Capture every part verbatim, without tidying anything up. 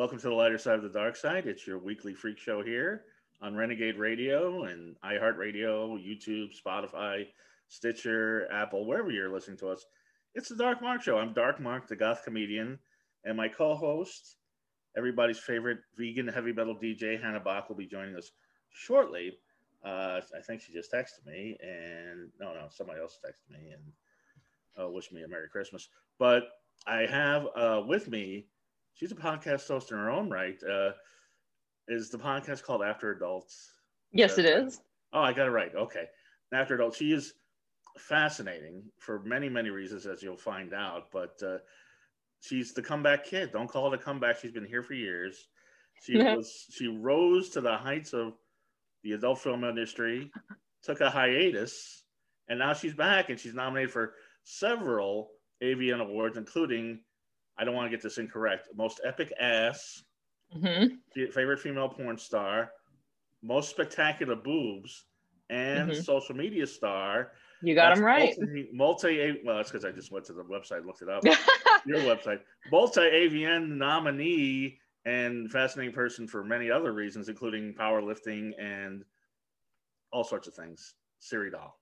Welcome to the lighter side of the dark side. It's your weekly freak show here on Renegade Radio and iHeartRadio, YouTube, Spotify, Stitcher, Apple, wherever you're listening to us. It's the Dark Mark Show. I'm Dark Mark, the goth comedian, and my co-host, everybody's favorite vegan heavy metal D J, Hannah Bach, will be joining us shortly. Uh, I think she just texted me, and no, no, somebody else texted me and uh, wished me a Merry Christmas. But I have uh, with me, she's a podcast host in her own right. Uh, is the podcast called After Adults? Yes, uh, it is. Oh, I got it right. Okay. After Adults. She is fascinating for many, many reasons, as you'll find out. But uh, she's the comeback kid. Don't call it a comeback. She's been here for years. She was. She rose to the heights of the adult film industry, took a hiatus, and now she's back, and she's nominated for several A V N awards, including, I don't want to get this incorrect, most epic ass, mm-hmm. favorite female porn star, most spectacular boobs, and mm-hmm. social media star. You got them right. Multi, multi well, that's because I just went to the website and looked it up. Your website. Multi-A V N nominee and fascinating person for many other reasons, including powerlifting and all sorts of things. Siri Dahl.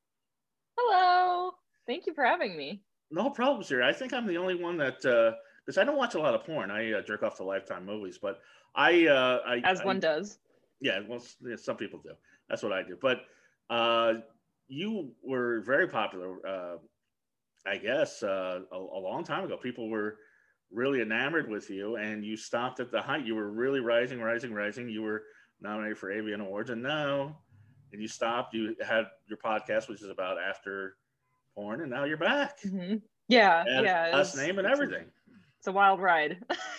Hello. Thank you for having me. No problem, Siri. I think I'm the only one that, because uh, I don't watch a lot of porn. I uh, jerk off to Lifetime movies, but I... Uh, I As I, one does. Yeah, well, yeah, some people do. That's what I do. But uh, you were very popular, uh, I guess, uh, a, a long time ago. People were really enamored with you, and you stopped at the height. You were really rising, rising, rising. You were nominated for A V N Awards, and now, and you stopped. You had your podcast, which is about after porn, and now you're back. Mm-hmm. Yeah, and yeah. Last name and everything. It's a wild ride.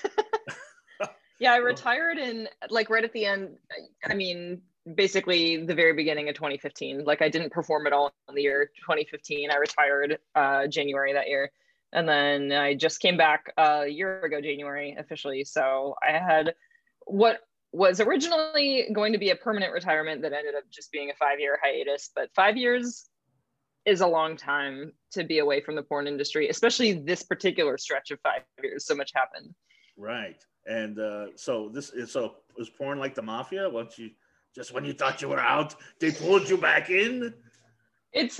Yeah, I retired in, like, right at the end. I mean, basically the very beginning of twenty fifteen. Like, I didn't perform at all in the year twenty fifteen. I retired uh, January that year. And then I just came back a year ago, January, officially. So I had what was originally going to be a permanent retirement that ended up just being a five-year hiatus. But five years is a long time to be away from the porn industry, especially this particular stretch of five years. So much happened. Right. And uh, so this is, so was porn like the mafia? Once you, just when you thought you were out, they pulled you back in? It's,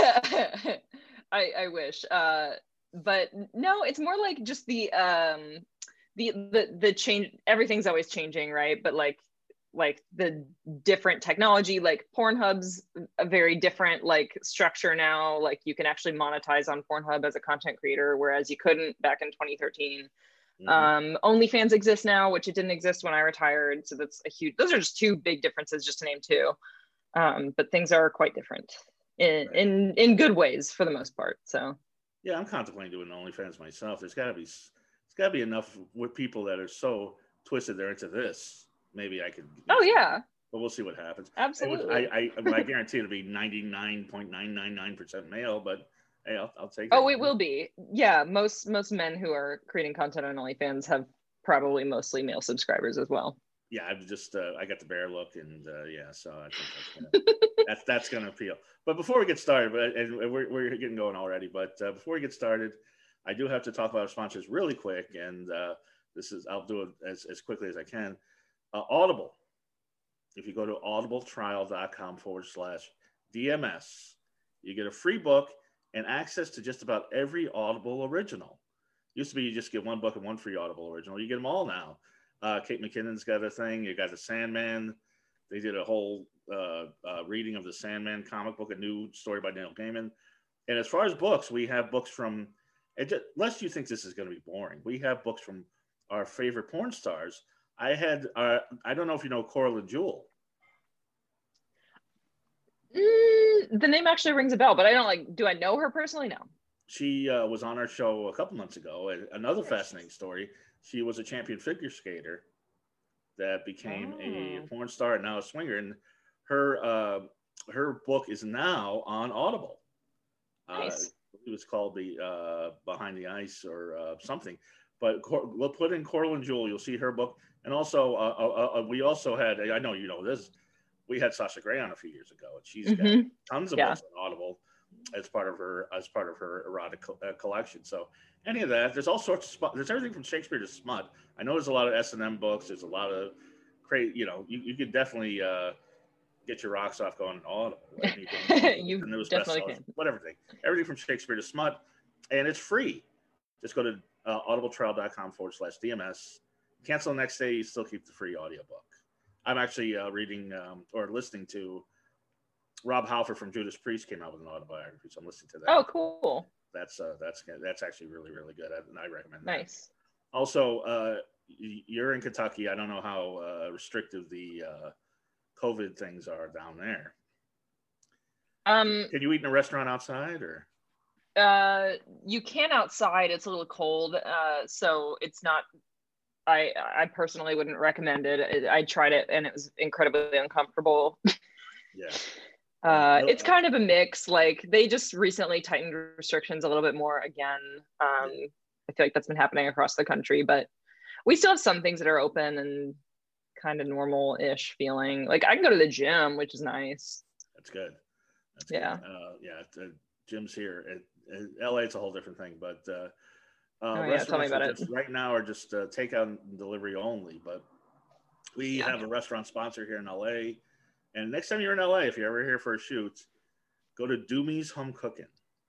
I, I wish. Uh, but no, it's more like just the um the the the change. Everything's always changing, right? But like like the different technology, like Pornhub's a very different like structure now. Like you can actually monetize on Pornhub as a content creator, whereas you couldn't back in twenty thirteen. Mm-hmm. Um, OnlyFans exists now, which it didn't exist when I retired. So that's a huge. Those are just two big differences, just to name two. Um, but things are quite different in right. in in good ways for the most part. So. Yeah, I'm contemplating doing OnlyFans myself. There's got to be, it's got to be enough with people that are so twisted they're into this. Maybe I could. Oh yeah. But we'll see what happens. Absolutely. I I, I, I guarantee it'll be ninety-nine point nine nine nine percent male, but hey, I'll, I'll take it. Oh, it will be. Yeah, most most men who are creating content on OnlyFans have probably mostly male subscribers as well. Yeah, I've just uh, I got the bear look, and uh, yeah, so I think that's gonna, that's that's gonna appeal. But before we get started, and we're we're getting going already, but uh, before we get started, I do have to talk about our sponsors really quick, and uh, this is I'll do it as as quickly as I can. Uh, Audible. If you go to audibletrial.com forward slash DMS, you get a free book and access to just about every Audible original. Used to be you just get one book and one free Audible original. You get them all now. Uh, Kate McKinnon's got a thing. You got the Sandman. They did a whole uh, uh, reading of the Sandman comic book, a new story by Neil Gaiman. And as far as books, we have books from, it just, lest you think this is going to be boring, we have books from our favorite porn stars. I had, uh, I don't know if you know Coraline Jewell. Mm, the name actually rings a bell, but I don't like, do I know her personally? No. She uh, was on our show a couple months ago. Another fascinating story. She was a champion figure skater that became oh. a porn star and now a swinger. And her uh, her book is now on Audible. Nice. Uh, it was called the uh, Behind the Ice or uh, something. But Cor- we'll put in Coraline Jewell. You'll see her book. And also, uh, uh, uh, we also had, I know you know this, we had Sasha Grey on a few years ago. And she's mm-hmm. got tons of yeah. books on Audible. as part of her as part of her erotic co- uh, collection. So any of that, there's all sorts of smut. There's everything from Shakespeare to smut. I know there's a lot of S and M books. There's a lot of crazy. You know, you, you could definitely uh, get your rocks off going Audible. Right? You, can, You the newest definitely bestsellers, can. whatever thing. Everything from Shakespeare to smut, and it's free. Just go to uh, audibletrial.com forward slash DMS. Cancel the next day. You still keep the free audiobook. I'm actually uh, reading um, or listening to Rob Halford from Judas Priest came out with an autobiography, so I'm listening to that. Oh, cool. That's uh, that's that's actually really really good, and I recommend that. Nice. Also, uh, you're in Kentucky. I don't know how uh, restrictive the uh, COVID things are down there. Um, Can you eat in a restaurant outside, or? Uh, you can outside. It's a little cold, uh, so it's not. I I personally wouldn't recommend it. I, I tried it and it was incredibly uncomfortable. Yeah. Uh, it's kind of a mix. Like they just recently tightened restrictions a little bit more again. Um, Yeah. I feel like that's been happening across the country, but we still have some things that are open and kind of normal-ish feeling. Like I can go to the gym, which is nice. That's good. That's yeah. Good. Uh, yeah. The gyms here at, at L A, it's a whole different thing, but uh, uh, oh, restaurants yeah, tell me about just, it. right now are just uh, takeout and delivery only. But we Yeah. have a restaurant sponsor here in L A. And next time you're in L A, if you're ever here for a shoot, go to Doomie's Home Cooking.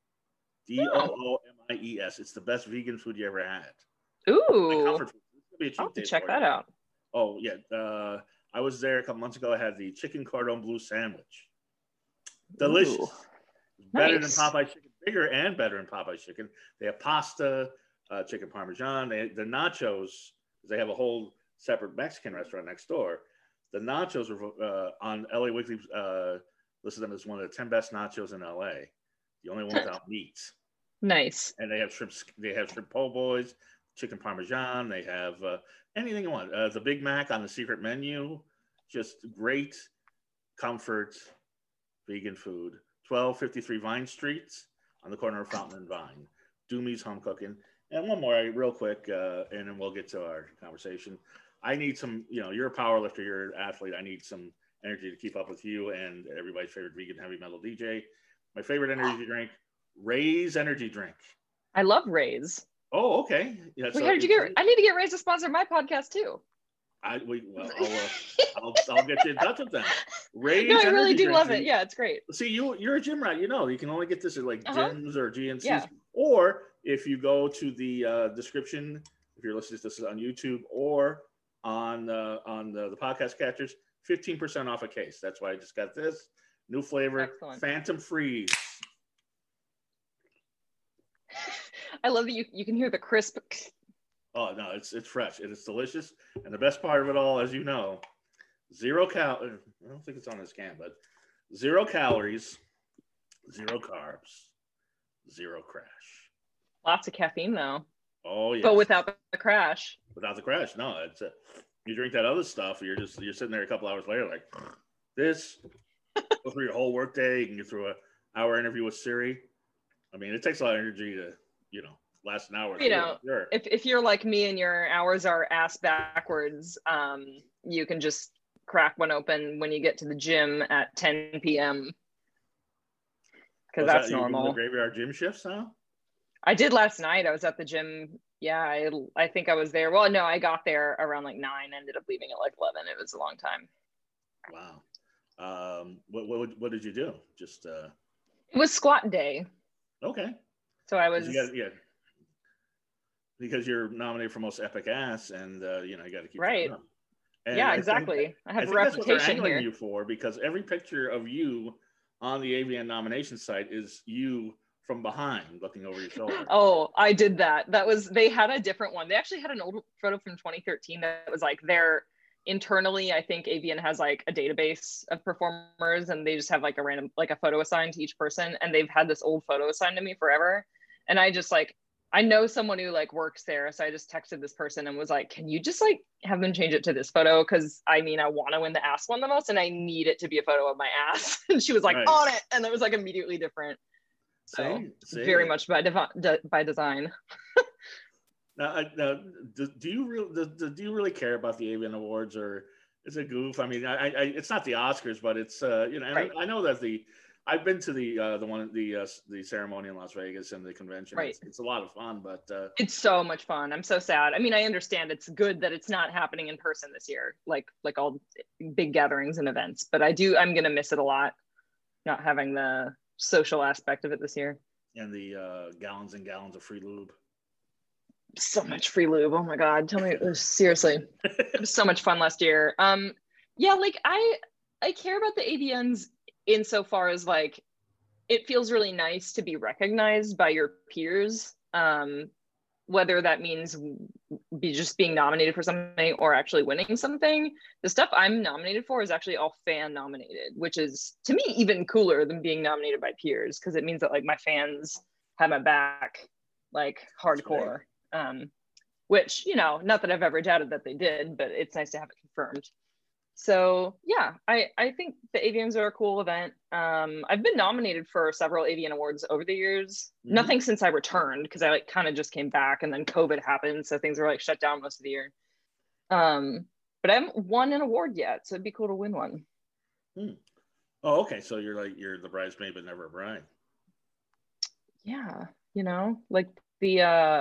D O O M I E S. It's the best vegan food you ever had. Ooh. I'll have to check that out. Oh, yeah. Uh, I was there a couple months ago. I had the chicken cordon bleu sandwich. Delicious. Ooh. Better Nice. than Popeye's chicken. Bigger and better than Popeye's chicken. They have pasta, uh, chicken parmesan. They, the nachos, they have a whole separate Mexican restaurant next door. The nachos were uh, on L A Weekly, uh, listed them as one of the ten best nachos in L A. The only one without meat. Nice. And they have shrimp. They have shrimp po' boys, chicken parmesan. They have uh, anything you want. Uh, the Big Mac on the secret menu. Just great comfort vegan food. twelve fifty-three Vine Street on the corner of Fountain and Vine. Doomie's Home Cooking. And one more, real quick, uh, and then we'll get to our conversation. I need some, you know, you're a power lifter, you're an athlete. I need some energy to keep up with you and everybody's favorite vegan heavy metal D J. My favorite energy drink, Ray's energy drink. I love Ray's. Oh, okay. Yeah, Wait, so how did you get? I need to get Ray's to sponsor my podcast too. I we well, I'll, uh, I'll I'll get you in touch with them. Ray's no, I really do drink. love it. Yeah, it's great. See, you you're a gym rat. You know, you can only get this at like uh-huh. gyms or G N Cs, yeah. or if you go to the uh, description, if you're listening to this on YouTube or on uh, on the, the podcast catchers, fifteen percent off a case. That's why I just got this new flavor. Excellent. Phantom Freeze. I love that you, you can hear the crisp. Oh no, it's it's fresh and it's delicious. And the best part of it all, as you know, zero cal. I don't think it's on this can, but zero calories, zero carbs, zero crash. Lots of caffeine though. Oh yeah. But without the crash. Without the crash, no. It's a, you drink that other stuff, you're just you're sitting there a couple hours later like this. Go through your whole work day. You can get through an hour interview with Siri. I mean, it takes a lot of energy to, you know, last an hour. You know, sure. if if you're like me and your hours are ass backwards, um, you can just crack one open when you get to the gym at ten p.m. because that's that, normal. You the graveyard gym shifts now? I did last night. I was at the gym. Yeah, I I think I was there. Well, no, I got there around like nine. Ended up leaving at like eleven. It was a long time. Wow. Um, what what what did you do? Just uh. It was squat day. Okay. So I was. You got, yeah. Because you're nominated for most epic ass, and uh, you know you got to keep right. And yeah, I exactly. Think, I have I a think reputation that's what they're angling here. you for, because every picture of you on the A V N nomination site is you from behind looking over your shoulder. Oh, I did that. That was, they had a different one. They actually had an old photo from twenty thirteen that was like their internally, I think A V N has like a database of performers and they just have like a random, like a photo assigned to each person. And they've had this old photo assigned to me forever. And I just like, I know someone who like works there. So I just texted this person and was like, can you just like have them change it to this photo? Cause I mean, I want to win the ass one the most and I need it to be a photo of my ass. And she was like, right. On it. And it was like immediately different. So see, see. Very much by, devi- de- by design. Now, now do, do you really do, do you really care about the A V N Awards, or is it goof? I mean, I, I it's not the Oscars, but it's uh, you know, right. I know that the I've been to the uh, the one the uh, the ceremony in Las Vegas and the convention. Right. It's, it's a lot of fun, but uh, it's so much fun. I'm so sad. I mean, I understand it's good that it's not happening in person this year, like like all big gatherings and events. But I do. I'm gonna miss it a lot, not having the social aspect of it this year. And the uh, gallons and gallons of free lube. So much free lube. Oh my god. Tell me, seriously, it was so much fun last year. Um, yeah, like I I care about the A V Ns insofar as like it feels really nice to be recognized by your peers, um, whether that means be just being nominated for something or actually winning something. The stuff I'm nominated for is actually all fan nominated, which is to me even cooler than being nominated by peers, because it means that like my fans have my back, like hardcore. Um, which, you know, not that I've ever doubted that they did, but it's nice to have it confirmed. So yeah, I, I think the A V Ns are a cool event. Um, I've been nominated for several A V N awards over the years. Mm-hmm. Nothing since I returned, because I like kind of just came back and then COVID happened. So things were like shut down most of the year. Um, but I haven't won an award yet. So it'd be cool to win one. Hmm. Oh, okay. So you're like, you're the bridesmaid, but never a bride. Yeah. You know, like the, uh,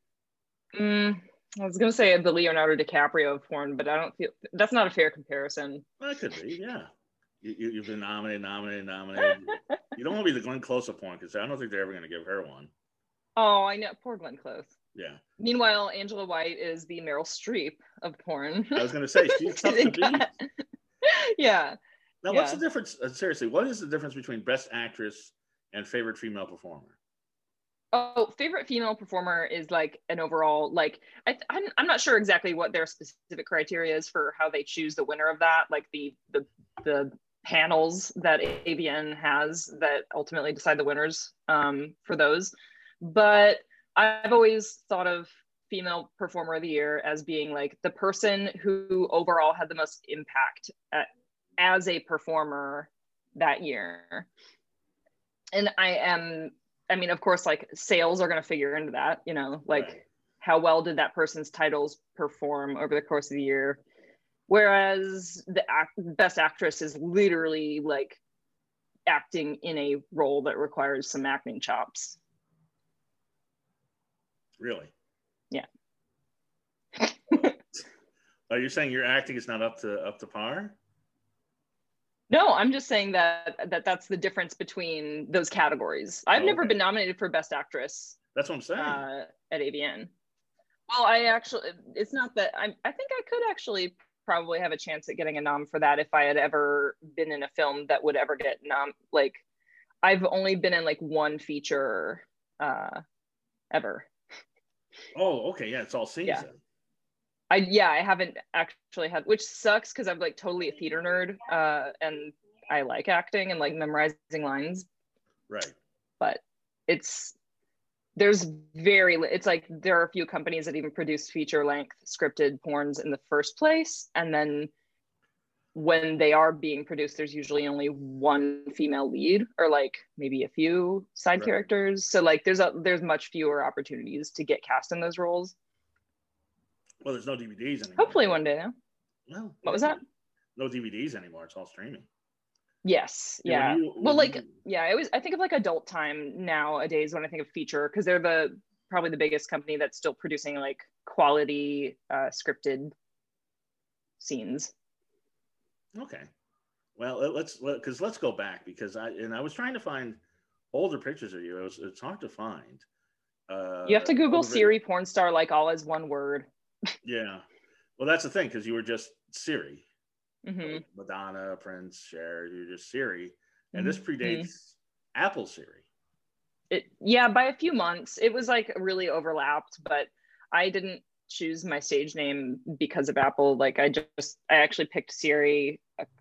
mm, I was gonna say the Leonardo DiCaprio of porn, but I don't feel that's not a fair comparison. Well, it could be, yeah. You, you, you've been nominated, nominated, nominated. You don't want to be the Glenn Close of porn, because I don't think they're ever going to give her one. Oh, I know, poor Glenn Close. Yeah. Meanwhile, Angela White is the Meryl Streep of porn. I was going to say she's tough to beat. Yeah. Now, yeah. what's the difference? Uh, seriously, what is the difference between Best Actress and Favorite Female Performer? Oh, favorite female performer is like an overall, like, I, I'm, I'm not sure exactly what their specific criteria is for how they choose the winner of that, like the the, the panels that A V N has that ultimately decide the winners um, for those. But I've always thought of female performer of the year as being like the person who overall had the most impact at, as a performer that year. And I am I mean, of course, like sales are going to figure into that, you know, like right. How well did that person's titles perform over the course of the year? Whereas the act, best actress is literally like acting in a role that requires some acting chops. Really? Yeah. Are you saying your acting is not up to up to par? No, I'm just saying that, that that's the difference between those categories. I've oh, never okay. been nominated for Best Actress. That's what I'm saying. Uh, at A V N. Well, I actually, it's not that, I I think I could actually probably have a chance at getting a nom for that if I had ever been in a film that would ever get nom. Like, I've only been in like one feature uh, ever. Oh, okay. Yeah, it's all scenes yeah. then. I, yeah, I haven't actually had, which sucks because I'm like totally a theater nerd uh, and I like acting and like memorizing lines. Right. But it's, there's very, it's like there are a few companies that even produce feature length scripted porns in the first place. And then when they are being produced, there's usually only one female lead or like maybe a few side right. characters. So like there's a, there's much fewer opportunities to get cast in those roles. Well, there's no D V Ds anymore. Hopefully one day. No? Well, what was that? No D V Ds anymore. It's all streaming. Yes. Yeah. You, well, like, you... yeah, I always, I think of like Adult Time nowadays when I think of feature, because they're the probably the biggest company that's still producing like quality uh, scripted scenes. Okay. Well, let's because let, let's go back because I and I was trying to find older pictures of you. It was it's hard to find. Uh, you have to Google Siri porn star like all as one word. Yeah. Well, that's the thing, because you were just Siri. Mm-hmm. Madonna, Prince, Cher, you're just Siri. And this predates mm-hmm. Apple Siri. It, yeah, by a few months. It was like really overlapped, but I didn't choose my stage name because of Apple. Like I just, I actually picked Siri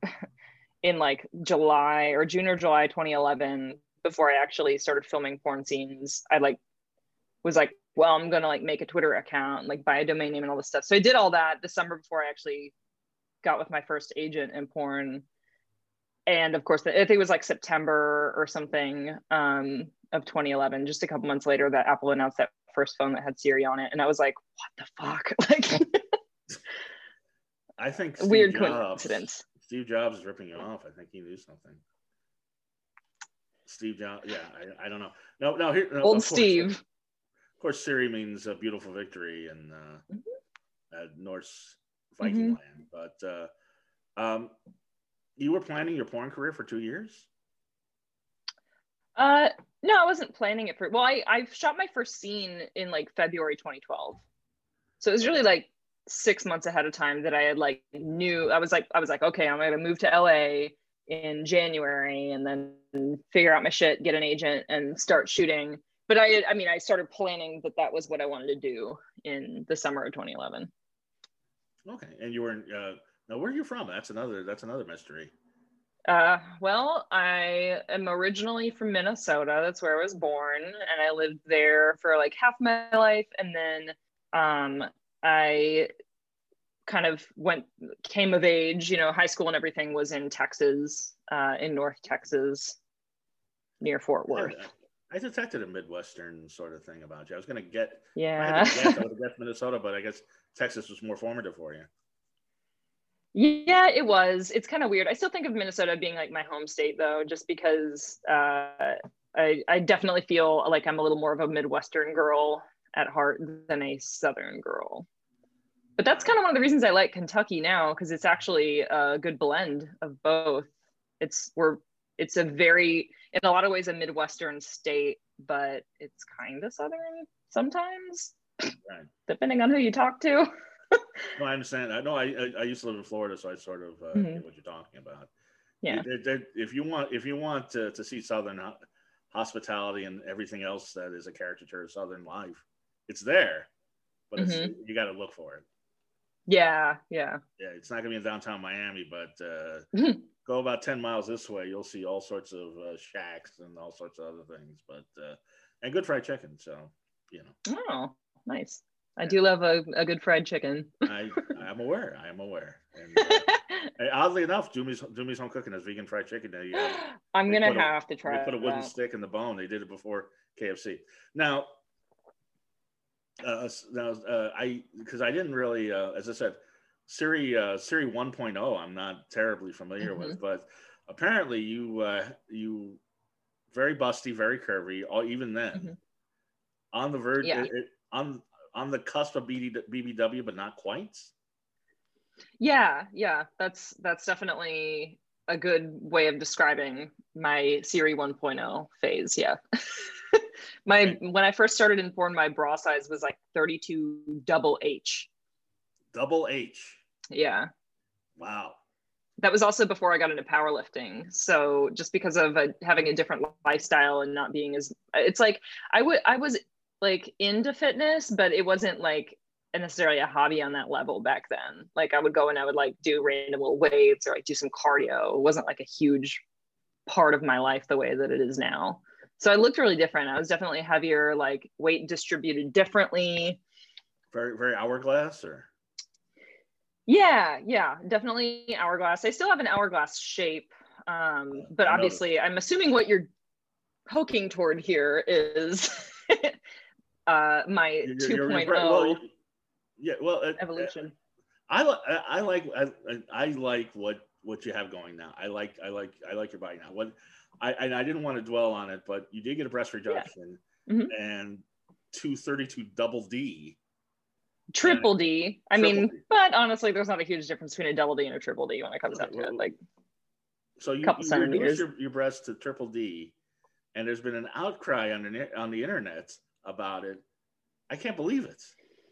in like July or June or July twenty eleven before I actually started filming porn scenes. I like was like, well, I'm going to like make a Twitter account, like buy a domain name and all this stuff. So I did all that December before I actually got with my first agent in porn. And of course, I think it was like September or something um, of twenty eleven, just a couple months later that Apple announced that first phone that had Siri on it. And I was like, what the fuck? Like, I think Steve weird Jobs, coincidence. Steve Jobs is ripping you off. I think he knew something. Steve John. Yeah, I, I don't know. No, no. Here, no, Old of course, Steve. Of course, Ciri means a beautiful victory in uh, Mm-hmm. uh, Norse Viking Mm-hmm. land. But uh, um, you were planning your porn career for two years. Uh, no, I wasn't planning it for. Well, I I shot my first scene in like February twenty twelve, so it was really Okay. like six months ahead of time that I had like knew. I was like I was like okay, I'm gonna move to L A in January and then figure out my shit, get an agent, and start shooting. But I I mean I started planning that that was what I wanted to do in the summer of twenty eleven. Okay, and you were in. Uh, now, where are you from? That's another. That's another mystery. Uh, well, I am originally from Minnesota. That's where I was born, and I lived there for like half my life, and then um, I kind of went came of age. You know, high school and everything was in Texas, uh, in North Texas, near Fort Worth. Yeah, I detected a Midwestern sort of thing about you. I was going to get. Yeah. I had to guess. I would have guessed Minnesota, but I guess Texas was more formative for you. Yeah, it was. It's kind of weird. I still think of Minnesota being like my home state though, just because uh, I, I definitely feel like I'm a little more of a Midwestern girl at heart than a Southern girl. But that's kind of one of the reasons I like Kentucky now, because it's actually a good blend of both. It's we're it's a very, in a lot of ways, a Midwestern state, but it's kind of Southern sometimes, Right. depending on who you talk to. No, I understand. I know. I, I I used to live in Florida, so I sort of uh, Mhm. get what you're talking about. Yeah. There- there- if you want, if you want to, to see Southern ho- hospitality and everything else that is a caricature of Southern life, it's there, but it's Mhm. you got to look for it. Yeah, yeah. Yeah, it's not gonna be in downtown Miami, but uh, Mhm. go about ten miles this way, you'll see all sorts of uh, shacks and all sorts of other things. But uh, and good fried chicken, so you know. Oh, nice. I do love a, a good fried chicken. I I'm aware. I am aware. And uh, oddly enough, Doomy's Doomy's Home Cooking has vegan fried chicken. They, uh, I'm they gonna put a- have to They try put a wooden that. stick in the bone. They did it before K F C. Now, uh, now uh, I because I didn't really, uh, as I said, Ciri uh, Ciri one point oh. I'm not terribly familiar Mhm. with, but apparently you uh, you very busty, very curvy. All even then, Mhm. on the verge, Yeah. it, it, on on the cusp of B B W, but not quite. Yeah, yeah. That's that's definitely a good way of describing my Ciri one point oh phase. Yeah. my Okay. When I first started in porn, my bra size was like thirty-two double H. Double H. Yeah. Wow. That was also before I got into powerlifting. So just because of a, having a different lifestyle and not being as, it's like I would I was like into fitness, but it wasn't like necessarily a hobby on that level back then. Like I would go and I would like do random little weights or like do some cardio. It wasn't like a huge part of my life the way that it is now. So I looked really different. I was definitely heavier, like weight distributed differently. Very very hourglass or. Yeah, yeah, definitely hourglass. I still have an hourglass shape, um, but I obviously, I'm assuming what you're poking toward here is uh, my You're, two you're, you're, point well, oh you- yeah. Well, uh, evolution. I, li- I I like I, I like what what you have going now. I like I like I like your body now. What I and I didn't want to dwell on it, but you did get a breast reduction Mhm. and two thirty-two double D. Triple D. I Triple mean, D. but honestly, there's not a huge difference between a double D and a triple D when it comes Okay, down to well, it. Like So you, couple you centimeters. reduce your, your breast to triple D, and there's been an outcry on the on the internet about it. I can't believe it.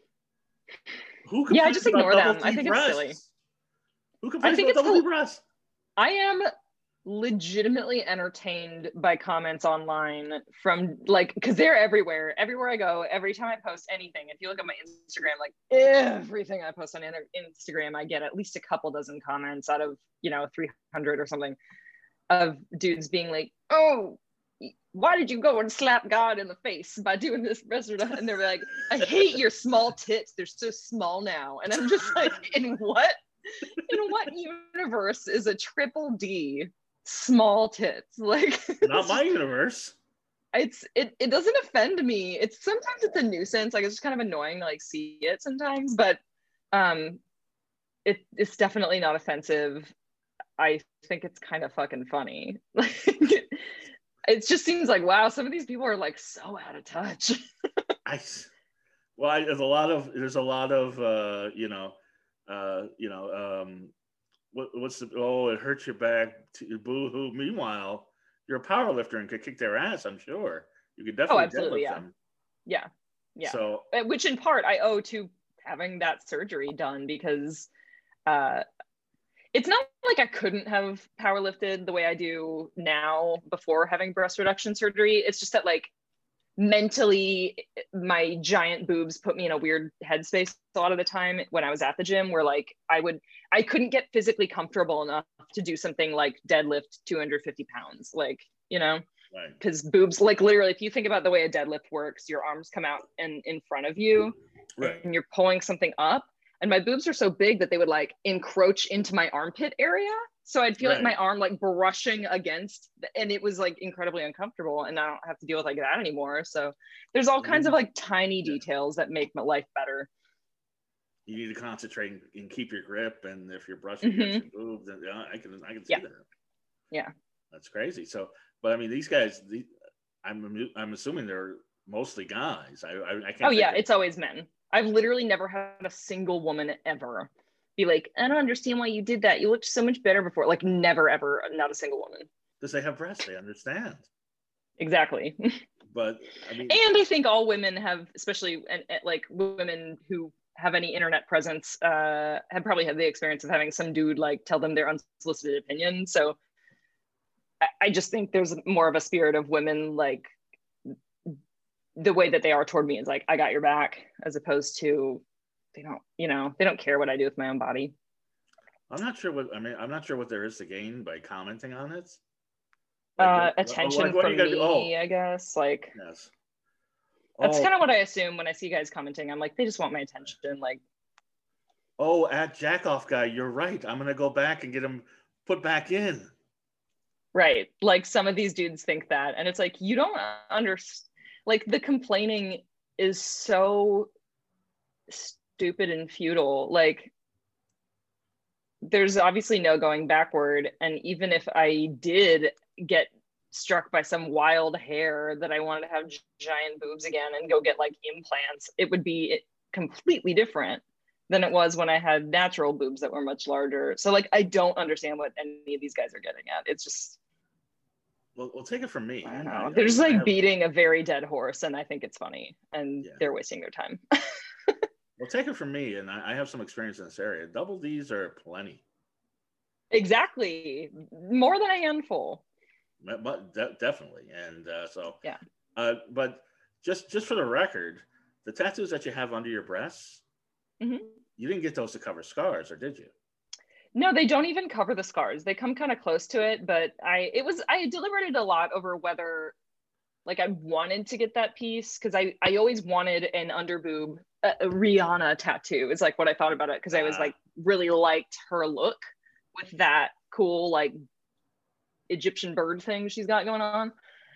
Who Yeah, I complains just about ignore double them. D I think it's breasts? silly. Who I complains think about it's double D hel- breasts? I am legitimately entertained by comments online from like, because they're everywhere. Everywhere I go, every time I post anything, if you look at my Instagram, like everything I post on Instagram, I get at least a couple dozen comments out of, you know, three hundred or something of dudes being like, oh, why did you go and slap God in the face by doing this? And they're like, I hate your small tits. They're so small now. And I'm just like, in what? In what universe is a triple D small tits? Like, Not my universe. It's it it doesn't offend me. It's sometimes it's a nuisance. Like it's just kind of annoying to like see it sometimes, but um, it it's definitely not offensive. I think it's kind of fucking funny. Like, it just seems like, wow, some of these people are like so out of touch. I, well, I, there's a lot of, there's a lot of, uh, you know, uh, you know, um, what, what's the, oh, it hurts your back, boo hoo. Meanwhile, you're a power lifter and could kick their ass, I'm sure. You could definitely oh, absolutely, deadlift yeah. them. Yeah. Yeah. So, which in part I owe to having that surgery done, because uh, it's not like I couldn't have power lifted the way I do now before having breast reduction surgery. It's just that like mentally my giant boobs put me in a weird headspace a lot of the time when I was at the gym, where like I would, I couldn't get physically comfortable enough to do something like deadlift two hundred fifty pounds, like, you know, because right. boobs, like literally, if you think about the way a deadlift works, your arms come out and in front of you, right. and you're pulling something up. And my boobs are so big that they would like encroach into my armpit area. So I'd feel right. like my arm like brushing against, and it was like incredibly uncomfortable, and I don't have to deal with like that anymore. So there's all kinds mm-hmm. of like tiny details that make my life better. You need to concentrate and keep your grip. And if you're brushing mm-hmm. against your boobs, then yeah, I can, I can see yeah. that. Yeah. That's crazy. So, but I mean, these guys, the, I'm, I'm assuming they're mostly guys. I, I, I can't. Oh yeah. Of- it's always men. I've literally never had a single woman ever be like, I don't understand why you did that. You looked so much better before. Like never, ever, not a single woman. Because they have breasts, they understand. Exactly. But I mean, and I think all women have, especially and, and like women who have any internet presence, uh, have probably had the experience of having some dude like tell them their unsolicited opinion. So I, I just think there's more of a spirit of women like the way that they are toward me is like, I got your back, as opposed to they don't, you know, they don't care what I do with my own body. I'm not sure what, I mean, I'm not sure what there is to gain by commenting on it. Like, uh, attention like, from me, oh. I guess. Like, yes. That's oh. kind of what I assume when I see guys commenting. I'm like, they just want my attention. Like, oh, at Jackoff Guy, you're right. I'm going to go back and get him put back in. Right. Like some of these dudes think that. And it's like, you don't understand. Like the complaining is so stupid and futile. Like there's obviously no going backward. And even if I did get struck by some wild hair that I wanted to have giant boobs again and go get like implants, it would be completely different than it was when I had natural boobs that were much larger. So like, I don't understand what any of these guys are getting at. It's just, Well, well, take it from me. I don't know. I, they're just I, like I have... beating a very dead horse, and I think it's funny, and yeah. they're wasting their time. Well, take it from me, and I, I have some experience in this area. Double D's are plenty. Exactly, more than a handful. But, but de- definitely, and uh, so yeah. Uh, but just just for the record, the tattoos that you have under your breasts, mm-hmm. you didn't get those to cover scars, or did you? No, they don't even cover the scars. They come kind of close to it, but I, it was, I deliberated a lot over whether like I wanted to get that piece. Cause I, I always wanted an underboob, a, a Rihanna tattoo is like what I thought about it. Cause I was like, really liked her look with that cool, like Egyptian bird thing she's got going on.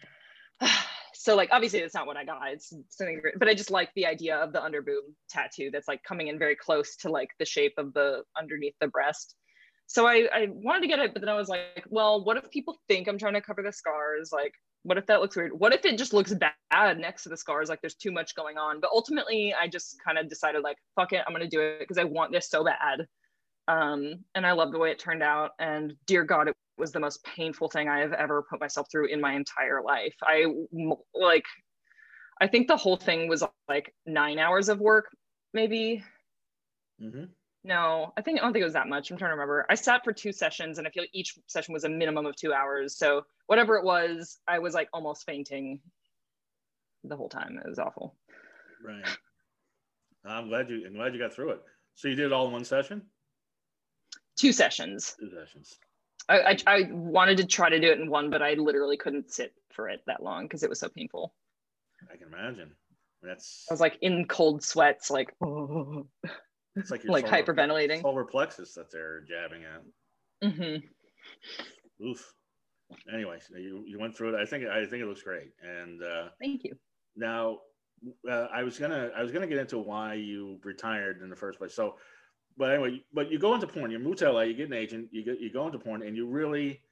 So like, obviously that's not what I got. It's something great, but I just like the idea of the underboob tattoo that's like coming in very close to like the shape of the underneath the breast. So I, I wanted to get it, but then I was like, well, what if people think I'm trying to cover the scars? Like, what if that looks weird? What if it just looks bad next to the scars? Like there's too much going on. But ultimately I just kind of decided like, fuck it, I'm going to do it because I want this so bad. Um, and I love the way it turned out. And dear God, it was the most painful thing I have ever put myself through in my entire life. I like, I think the whole thing was like nine hours of work, maybe. Mm-hmm. No, I think, I don't think it was that much. I'm trying to remember. I sat for two sessions and I feel like each session was a minimum of two hours. So whatever it was, I was like almost fainting the whole time. It was awful. Right. I'm glad you, I'm glad you got through it. So you did it all in one session? Two sessions. Two sessions. I, I, I wanted to try to do it in one, but I literally couldn't sit for it that long because it was so painful. I can imagine. That's. I was like in cold sweats, like, oh. It's like your like solar, hyperventilating. Solar plexus that they're jabbing at. Mm-hmm. Oof. Anyway, so you, you went through it. I think I think it looks great. And uh, thank you. Now, uh, I was gonna I was gonna get into why you retired in the first place. So, but anyway, but you go into porn. You move to L A. You get an agent. You get you go into porn, and you really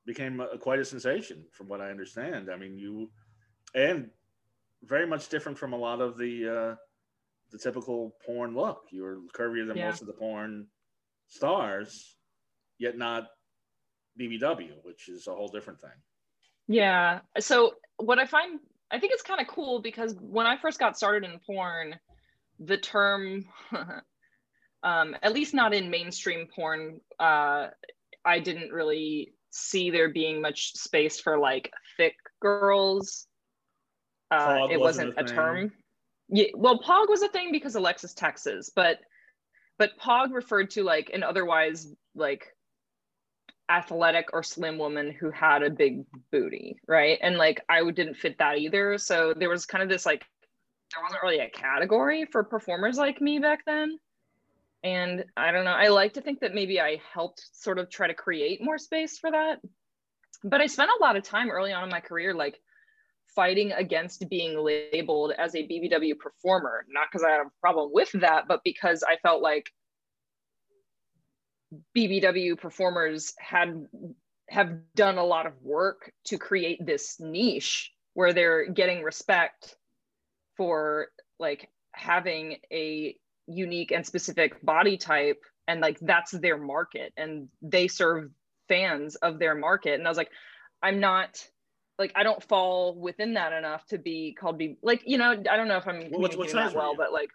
became a, quite a sensation, from what I understand. I mean, you and very much different from a lot of the uh, the typical porn look. You were curvier than Yeah. most of the porn stars, yet not B B W, which is a whole different thing. Yeah. So what I find, I think it's kind of cool because when I first got started in porn, the term, um, at least not in mainstream porn, uh, I didn't really see there being much space for like thick girls. Uh, it wasn't, wasn't a, a term. Yeah, well, Pog was a thing because Alexis Texas, but but Pog referred to like an otherwise like athletic or slim woman who had a big booty, right? And like I didn't fit that either. So there was kind of this like, there wasn't really a category for performers like me back then. And I don't know, I like to think that maybe I helped sort of try to create more space for that. But I spent a lot of time early on in my career like fighting against being labeled as a B B W performer, not because I had a problem with that, but because I felt like B B W performers had have done a lot of work to create this niche where they're getting respect for like having a unique and specific body type, and like that's their market and they serve fans of their market. And I was like, I'm not like, I don't fall within that enough to be called be like, you know, I don't know if I'm well, what's, communicating what that well, but like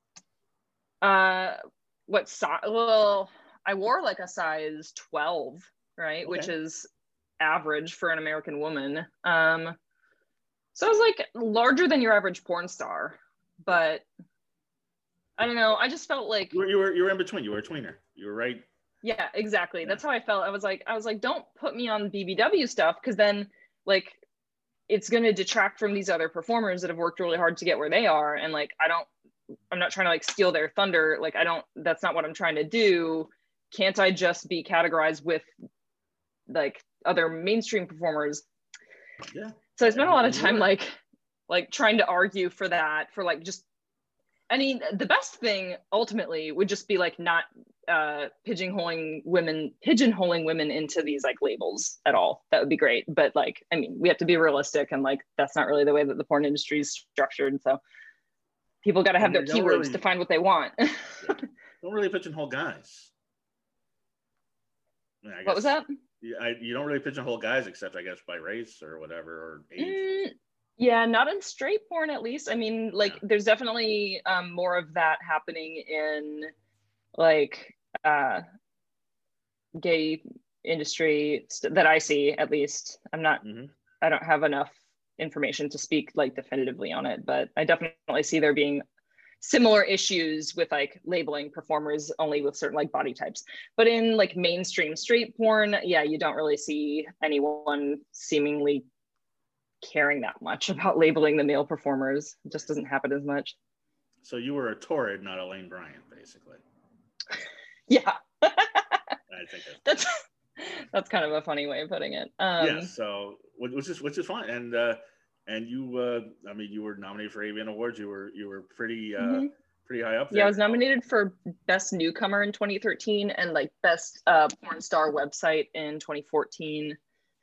uh what size? Well, I wore like a size twelve, right? Okay. Which is average for an American woman. Um, so I was like larger than your average porn star, but I don't know. I just felt like you were, you were, you were in between. You were a tweener. You were right. Yeah, exactly. Yeah. That's how I felt. I was like, I was like, don't put me on B B W stuff, because then like it's going to detract from these other performers that have worked really hard to get where they are. And like, I don't, I'm not trying to like steal their thunder. Like, I don't, that's not what I'm trying to do. Can't I just be categorized with like other mainstream performers? Yeah. So I spent a lot of time like, like trying to argue for that, for like, just, I mean, the best thing ultimately would just be like not uh, pigeonholing women, pigeonholing women into these like labels at all. That would be great. But like, I mean, we have to be realistic, and like, that's not really the way that the porn industry is structured. So people got to have their keywords really, to find what they want. Yeah. Don't really pigeonhole guys. I mean, I guess, what was that? You, I, you don't really pigeonhole guys, except I guess by race or whatever, or age. Mm, yeah, not in straight porn, at least. I mean, like, yeah. There's definitely um, more of that happening in like uh, gay industry that I see, at least. I'm not, mm-hmm. I don't have enough information to speak like definitively on it, but I definitely see there being similar issues with like labeling performers only with certain like body types. But in like mainstream straight porn, yeah, you don't really see anyone seemingly caring that much about labeling the male performers. It just doesn't happen as much. So you were a Torrid, not a Lane Bryant, basically. Yeah. I think that's that's kind of a funny way of putting it. Um, yeah. So which is which is fine, and uh, and you, uh, I mean, you were nominated for A V N Awards. You were you were pretty uh, mm-hmm. pretty high up there. Yeah, I was nominated for Best Newcomer in twenty thirteen and like Best uh, Porn Star Website in twenty fourteen.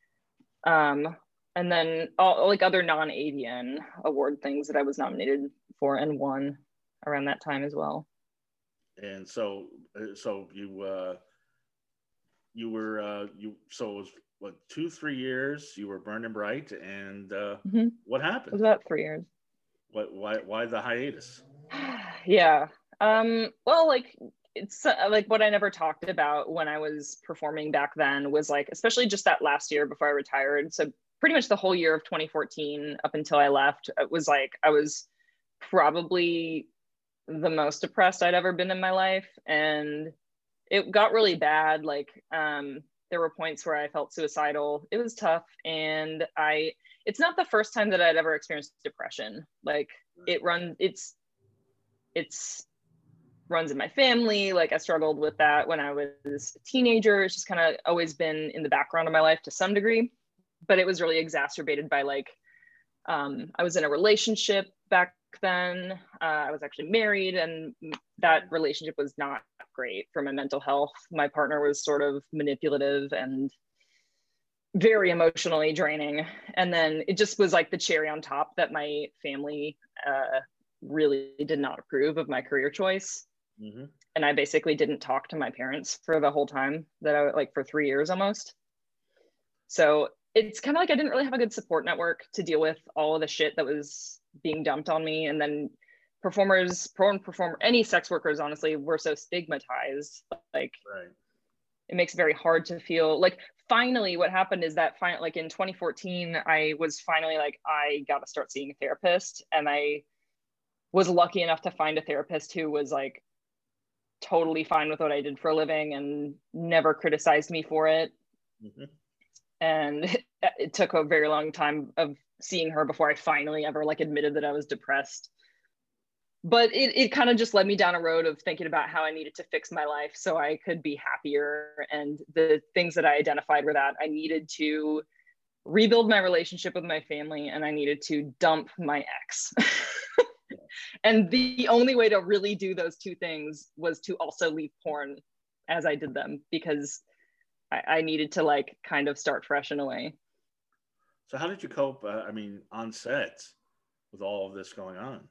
Um, and then all like other non-A V N award things that I was nominated for and won around that time as well. And so, so you, uh, you were, uh, you, so it was what, two, three years you were burning bright, and uh, mm-hmm. what happened? It was about three years. What, why, why the hiatus? Yeah. Um, well, like, it's uh, like what I never talked about when I was performing back then was like, especially just that last year before I retired. So pretty much the whole year of twenty fourteen up until I left, it was like, I was probably the most depressed I'd ever been in my life. And it got really bad. Like, um, there were points where I felt suicidal. It was tough. And I, it's not the first time that I'd ever experienced depression. Like it runs, it's, it's runs in my family. Like I struggled with that when I was a teenager. It's just kind of always been in the background of my life to some degree, but it was really exacerbated by like, um, I was in a relationship back then. uh, I was actually married, and that relationship was not great for my mental health. My partner was sort of manipulative and very emotionally draining. And then it just was like the cherry on top that my family uh, really did not approve of my career choice. Mm-hmm. And I basically didn't talk to my parents for the whole time that I like for three years almost. So it's kind of like I didn't really have a good support network to deal with all of the shit that was being dumped on me. And then performers, porn performer, any sex workers, honestly, were so stigmatized. Like, right. It makes it very hard to feel like. Finally, what happened is that, fin- like in twenty fourteen, I was finally like, I got to start seeing a therapist, and I was lucky enough to find a therapist who was like totally fine with what I did for a living and never criticized me for it. Mm-hmm. And it, it took a very long time of seeing her before I finally ever like admitted that I was depressed. But it, it kind of just led me down a road of thinking about how I needed to fix my life so I could be happier. And the things that I identified were that I needed to rebuild my relationship with my family, and I needed to dump my ex. And the only way to really do those two things was to also leave porn as I did them, because I, I needed to like kind of start fresh in a way. So how did you cope, uh, I mean, on set with all of this going on?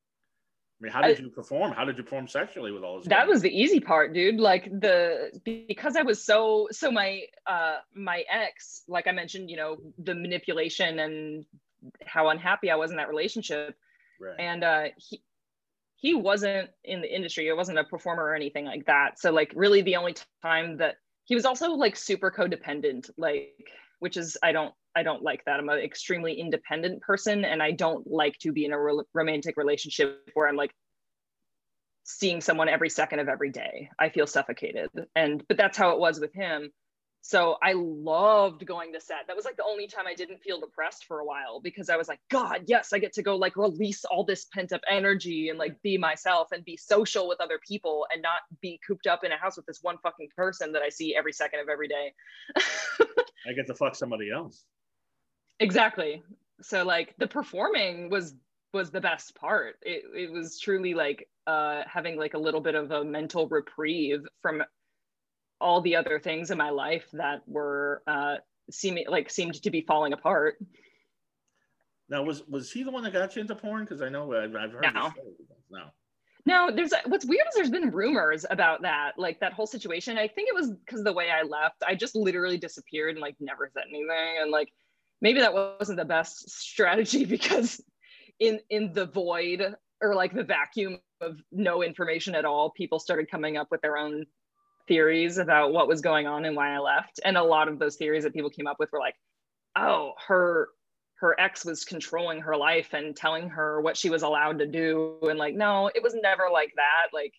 I mean, how did I, you perform? How did you perform sexually with all this? That was the easy part, dude. Like the, because I was so, so my, uh, my ex, like I mentioned, you know, the manipulation and how unhappy I was in that relationship. Right. And uh, he, he wasn't in the industry. I wasn't a performer or anything like that. So like really the only time that he was also like super codependent, like, which is, I don't, I don't like that. I'm an extremely independent person, and I don't like to be in a re- romantic relationship where I'm like seeing someone every second of every day. I feel suffocated. And, but that's how it was with him. So I loved going to set. That was like the only time I didn't feel depressed for a while, because I was like, God, yes, I get to go like release all this pent up energy and like be myself and be social with other people and not be cooped up in a house with this one fucking person that I see every second of every day. I get to fuck somebody else. Exactly. So like the performing was was the best part. It it was truly like uh having like a little bit of a mental reprieve from all the other things in my life that were uh seeming like seemed to be falling apart. Now, was was he the one that got you into porn? Because I know I've, I've heard no. this no. No, there's what's weird is there's been rumors about that, like that whole situation. I think it was because of the way I left. I just literally disappeared and like never said anything, and like maybe that wasn't the best strategy, because in in the void or like the vacuum of no information at all, people started coming up with their own theories about what was going on and why I left. And a lot of those theories that people came up with were like, oh, her her ex was controlling her life and telling her what she was allowed to do. And like, no, it was never like that. Like,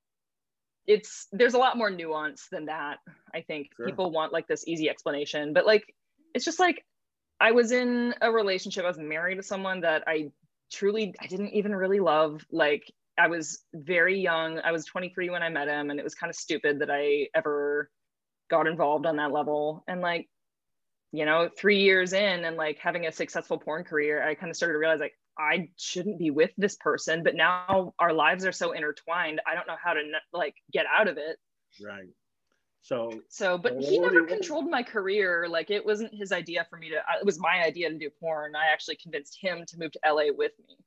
it's, there's a lot more nuance than that. I think sure. People want like this easy explanation, but like, it's just like, I was in a relationship, I was married to someone that I truly, I didn't even really love. Like, I was very young. I was twenty-three when I met him, and it was kind of stupid that I ever got involved on that level. And like, you know, three years in and like having a successful porn career, I kind of started to realize like, I shouldn't be with this person, but now our lives are so intertwined. I don't know how to like get out of it. Right. So, so, but he never controlled my career. Like it wasn't his idea for me to, it was my idea to do porn. I actually convinced him to move to L A with me.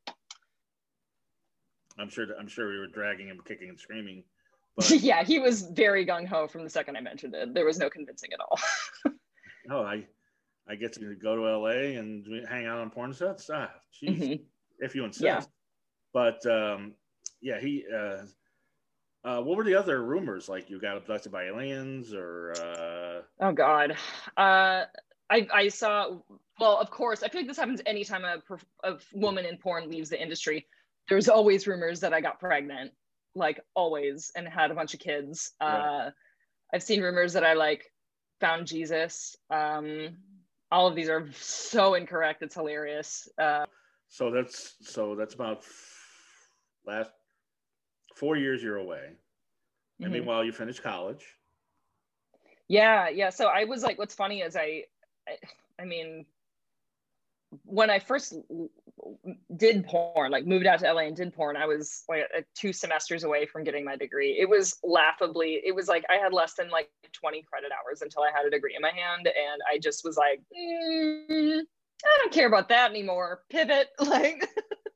I'm sure, I'm sure we were dragging him, kicking and screaming. But... yeah, he was very gung-ho from the second I mentioned it. There was no convincing at all. Oh, I, I get to go to L A and hang out on porn sets. Ah, geez, mm-hmm. If you insist. Yeah. But um, yeah, he. Uh, uh, what were the other rumors? Like you got abducted by aliens, or? Uh... Oh God, uh, I I saw. Well, of course, I feel like this happens anytime a a woman in porn leaves the industry. There's always rumors that I got pregnant, like always, and had a bunch of kids. Right. Uh, I've seen rumors that I like found Jesus. Um, all of these are so incorrect. It's hilarious. Uh, so that's so that's about f- last four years you're away, and mm-hmm. meanwhile you finish college. Yeah, yeah. So I was like, what's funny is I, I, I mean, when I first did porn, like moved out to L A and did porn, I was like a, two semesters away from getting my degree. It was laughably, it was like I had less than like twenty credit hours until I had a degree in my hand. And I just was like, mm, I don't care about that anymore. Pivot. Like,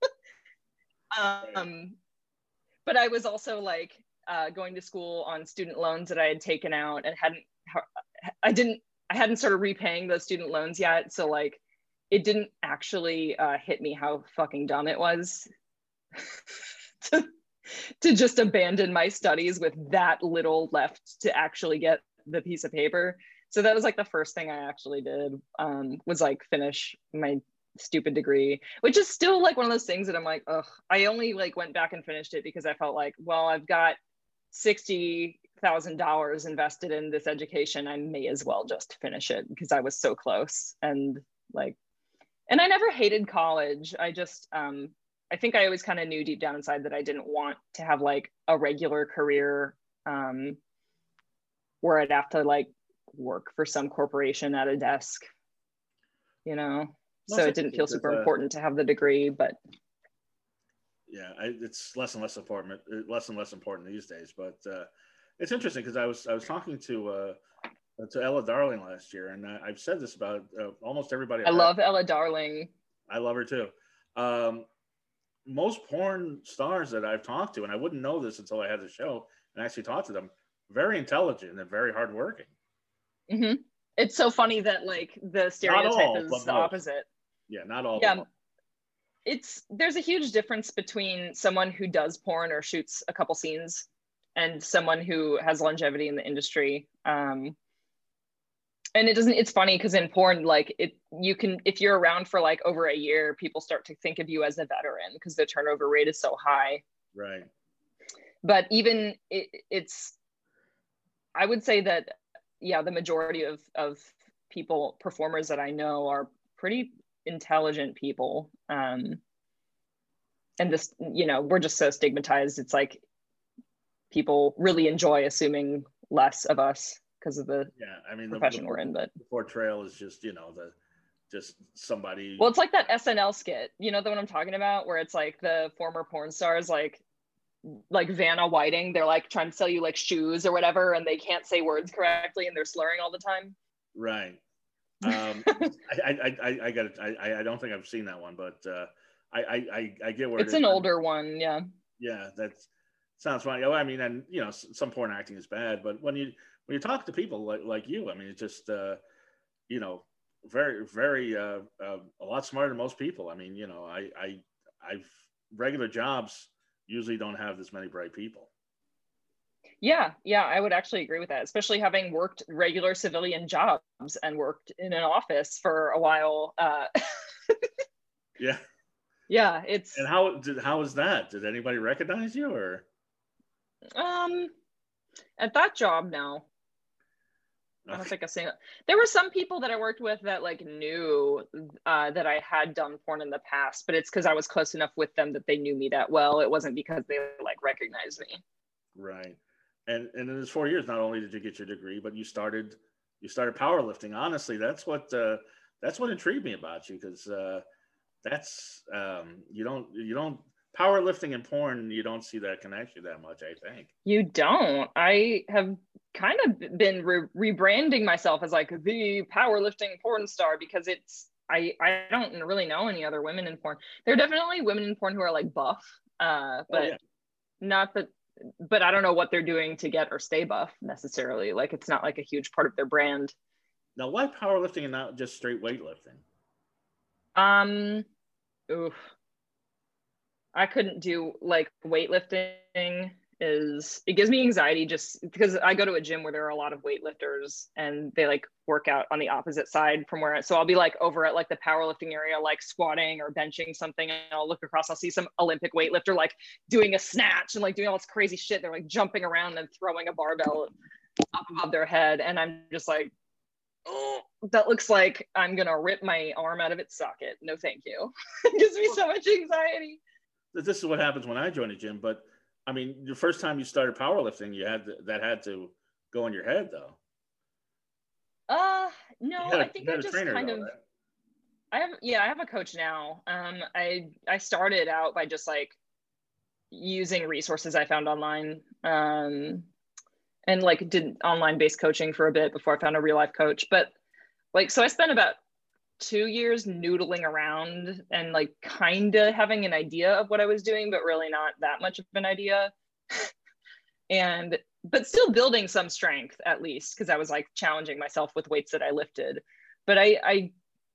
um, but I was also like uh, going to school on student loans that I had taken out and hadn't, I didn't, I hadn't started repaying those student loans yet. So like, it didn't actually uh, hit me how fucking dumb it was to, to just abandon my studies with that little left to actually get the piece of paper. So that was like the first thing I actually did, um, was like finish my stupid degree, which is still like one of those things that I'm like, ugh, I only like went back and finished it because I felt like, well, I've got sixty thousand dollars invested in this education. I may as well just finish it because I was so close. And like, and I never hated college. I just, um, I think I always kind of knew deep down inside that I didn't want to have like a regular career um, where I'd have to like work for some corporation at a desk, you know? So it didn't feel super uh, important to have the degree, but. Yeah, I, it's less and less important, less and less important these days. But uh, it's interesting because I was I was talking to uh, to Ella Darling last year, and I, I've said this about uh, almost everybody. I love Ella Darling. I love her too. Um, most porn stars that I've talked to, and I wouldn't know this until I had the show and actually talked to them, very intelligent and very hardworking. Mm-hmm. It's so funny that like the stereotype all, is the opposite. Yeah, not all. Yeah, it's there's a huge difference between someone who does porn or shoots a couple scenes and someone who has longevity in the industry. Um, and it doesn't. It's funny because in porn, like it, you can if you're around for like over a year, people start to think of you as a veteran because the turnover rate is so high. Right. But even it, it's, I would say that yeah, the majority of of people performers that I know are pretty intelligent people, um and this, you know, we're just so stigmatized. It's like people really enjoy assuming less of us because of the yeah I mean profession the, the, we're in. But the portrayal is just, you know, the just somebody. Well, it's like that S N L skit, you know, the one I'm talking about, where it's like the former porn stars like like Vanna Whiting, they're like trying to sell you like shoes or whatever and they can't say words correctly and they're slurring all the time. Right. um I, I I I got it. I I don't think I've seen that one, but uh I I I get where it's it an older one. Yeah. Yeah, that sounds funny. Oh, I mean, and you know, some porn acting is bad, but when you when you talk to people like like you, I mean, it's just uh you know, very very uh, uh a lot smarter than most people. I mean, you know, I I I've regular jobs usually don't have this many bright people. Yeah, yeah, I would actually agree with that, especially having worked regular civilian jobs and worked in an office for a while. Uh, yeah. Yeah, it's. And how did how was that? Did anybody recognize you or? Um, at that job, no. I don't think I've seen it. There were some people that I worked with that like knew uh, that I had done porn in the past, but it's because I was close enough with them that they knew me that well. It wasn't because they like recognized me. Right. And and in those four years, not only did you get your degree, but you started you started powerlifting. Honestly, that's what uh, that's what intrigued me about you, because uh, that's um, you don't you don't powerlifting and porn. You don't see that connection that much, I think. You don't. I have kind of been re- rebranding myself as like the powerlifting porn star because it's I I don't really know any other women in porn. There are definitely women in porn who are like buff, uh, but oh, yeah. not that. But I don't know what they're doing to get or stay buff necessarily. Like it's not like a huge part of their brand. Now, why powerlifting and not just straight weightlifting? Um, oof. I couldn't do like weightlifting. Is it gives me anxiety just because I go to a gym where there are a lot of weightlifters and they like work out on the opposite side from where, so I'll be like over at like the powerlifting area, like squatting or benching something, and I'll look across, I'll see some Olympic weightlifter like doing a snatch and like doing all this crazy shit. They're like jumping around and throwing a barbell up above their head. And I'm just like, oh, that looks like I'm gonna rip my arm out of its socket. No, thank you. It gives me so much anxiety. This is what happens when I join a gym, but I mean, the first time you started powerlifting, you had to, that had to go in your head, though. Uh, no, a, I think I just kind though, of. right? I have, yeah, I have a coach now. Um, I, I started out by just like using resources I found online, um, and like did online based coaching for a bit before I found a real life coach. But like, so I spent about two years noodling around and like kind of having an idea of what I was doing, but really not that much of an idea. And, but still building some strength at least, because I was like challenging myself with weights that I lifted. But I, I,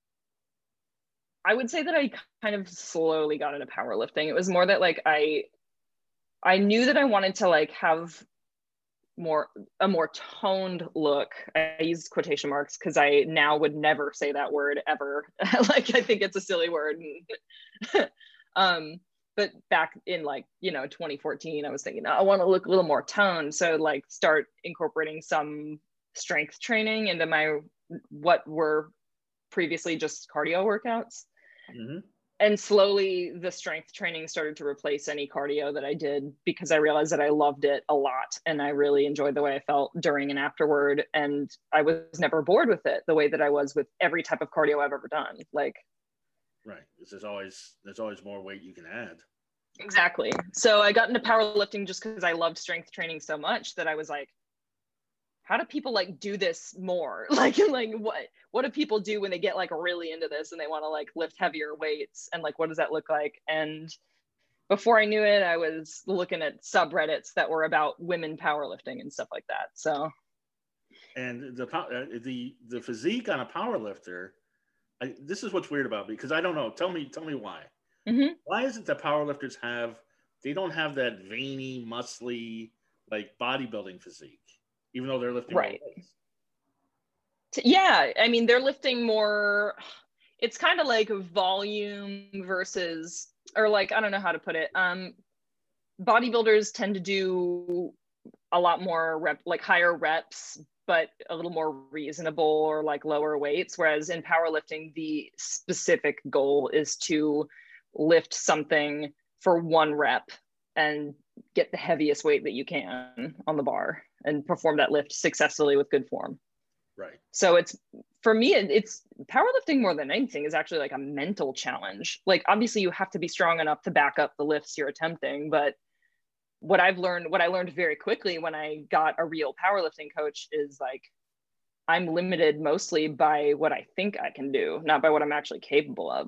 I would say that I kind of slowly got into powerlifting. It was more that like I, I knew that I wanted to like have more a more toned look. I use quotation marks because I now would never say that word ever. Like I think it's a silly word. um, but back in like, you know, twenty fourteen, I was thinking, oh, I want to look a little more toned. So like start incorporating some strength training into my what were previously just cardio workouts. Mm-hmm. And slowly the strength training started to replace any cardio that I did because I realized that I loved it a lot and I really enjoyed the way I felt during and afterward. And I was never bored with it the way that I was with every type of cardio I've ever done. Like, right. There's always, there's always more weight you can add. Exactly. So I got into powerlifting just because I loved strength training so much that I was like, how do people like do this more? Like, like what, what do people do when they get like really into this and they want to like lift heavier weights? And like, what does that look like? And before I knew it, I was looking at subreddits that were about women powerlifting and stuff like that. So. And the, uh, the, the physique on a powerlifter, I, this is what's weird about me, because I don't know. Tell me, tell me why. Mm-hmm. Why is it that powerlifters have, they don't have that veiny, muscly, like bodybuilding physique? Even though they're lifting right. Yeah, I mean, they're lifting more, it's kind of like volume versus, or like, I don't know how to put it. Um, bodybuilders tend to do a lot more rep, like higher reps, but a little more reasonable or like lower weights. Whereas in powerlifting, the specific goal is to lift something for one rep and get the heaviest weight that you can on the bar and perform that lift successfully with good form. Right. So it's, for me, it's powerlifting more than anything is actually like a mental challenge. Like obviously you have to be strong enough to back up the lifts you're attempting. But what I've learned, what I learned very quickly when I got a real powerlifting coach is like, I'm limited mostly by what I think I can do, not by what I'm actually capable of.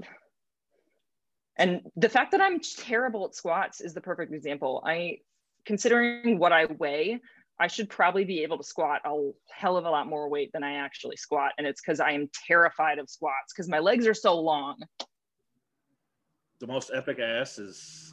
And the fact that I'm terrible at squats is the perfect example. I, considering what I weigh, I should probably be able to squat a hell of a lot more weight than I actually squat. And it's because I am terrified of squats because my legs are so long. The most epic ass is,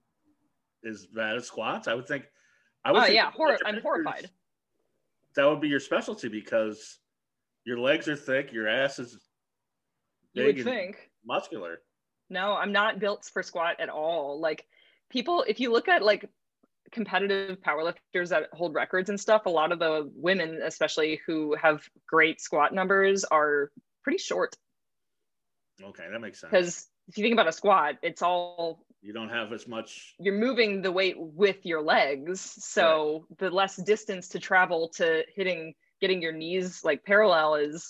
is that squats? I would think. I would Oh, think yeah. Hor- I'm horrified. That would be your specialty because your legs are thick, your ass is big you would and think. muscular. No, I'm not built for squat at all. Like people, if you look at like competitive powerlifters that hold records and stuff, a lot of the women, especially who have great squat numbers, are pretty short. Okay, that makes sense. Because if you think about a squat, it's all, you don't have as much, you're moving the weight with your legs. So right. The less distance to travel to hitting, getting your knees like parallel is,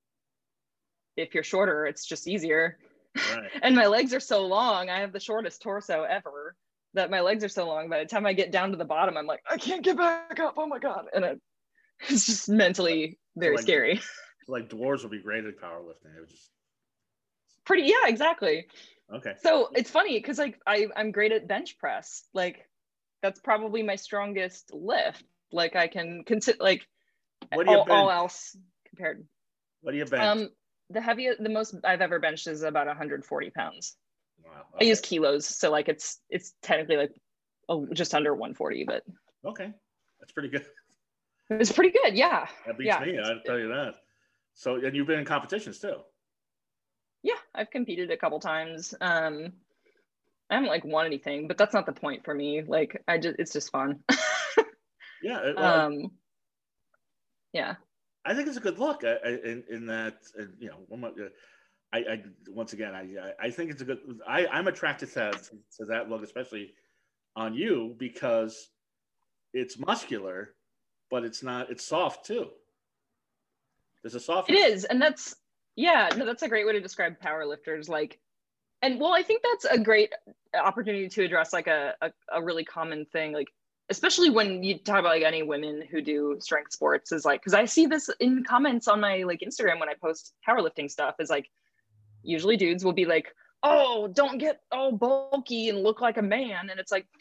if you're shorter, it's just easier. Right. And my legs are so long. I have the shortest torso ever that my legs are so long. By the time I get down to the bottom, I'm like, I can't get back up. Oh my God. And it, it's just mentally very so like, scary. So like dwarves would be great at powerlifting. It was just pretty, yeah, exactly. Okay. So it's funny because like I, I'm great at bench press. Like that's probably my strongest lift. Like I can consider like what do you all, bench? all else compared. What do you bench? Um, the heaviest, the most I've ever benched is about one hundred forty pounds. Wow. Okay. I use kilos, so like it's it's technically like oh, just under one forty, but okay, that's pretty good. It's pretty good, yeah. That beats yeah. me. I'll tell you that. So, and you've been in competitions too. Yeah, I've competed a couple times. Um, I haven't like won anything, but that's not the point for me. Like I just, it's just fun. yeah. Well, um, yeah. I think it's a good look in, in that, you know, I, I once again, I, I think it's a good, I, I'm attracted to, to that look, especially on you, because it's muscular, but it's not, it's soft too. There's a soft. It is. And that's, Yeah, no, that's a great way to describe powerlifters. Like, and well, I think that's a great opportunity to address like a, a, a really common thing, like especially when you talk about like any women who do strength sports, is like, because I see this in comments on my like Instagram when I post powerlifting stuff, is like usually dudes will be like, oh, don't get all bulky and look like a man. And it's like,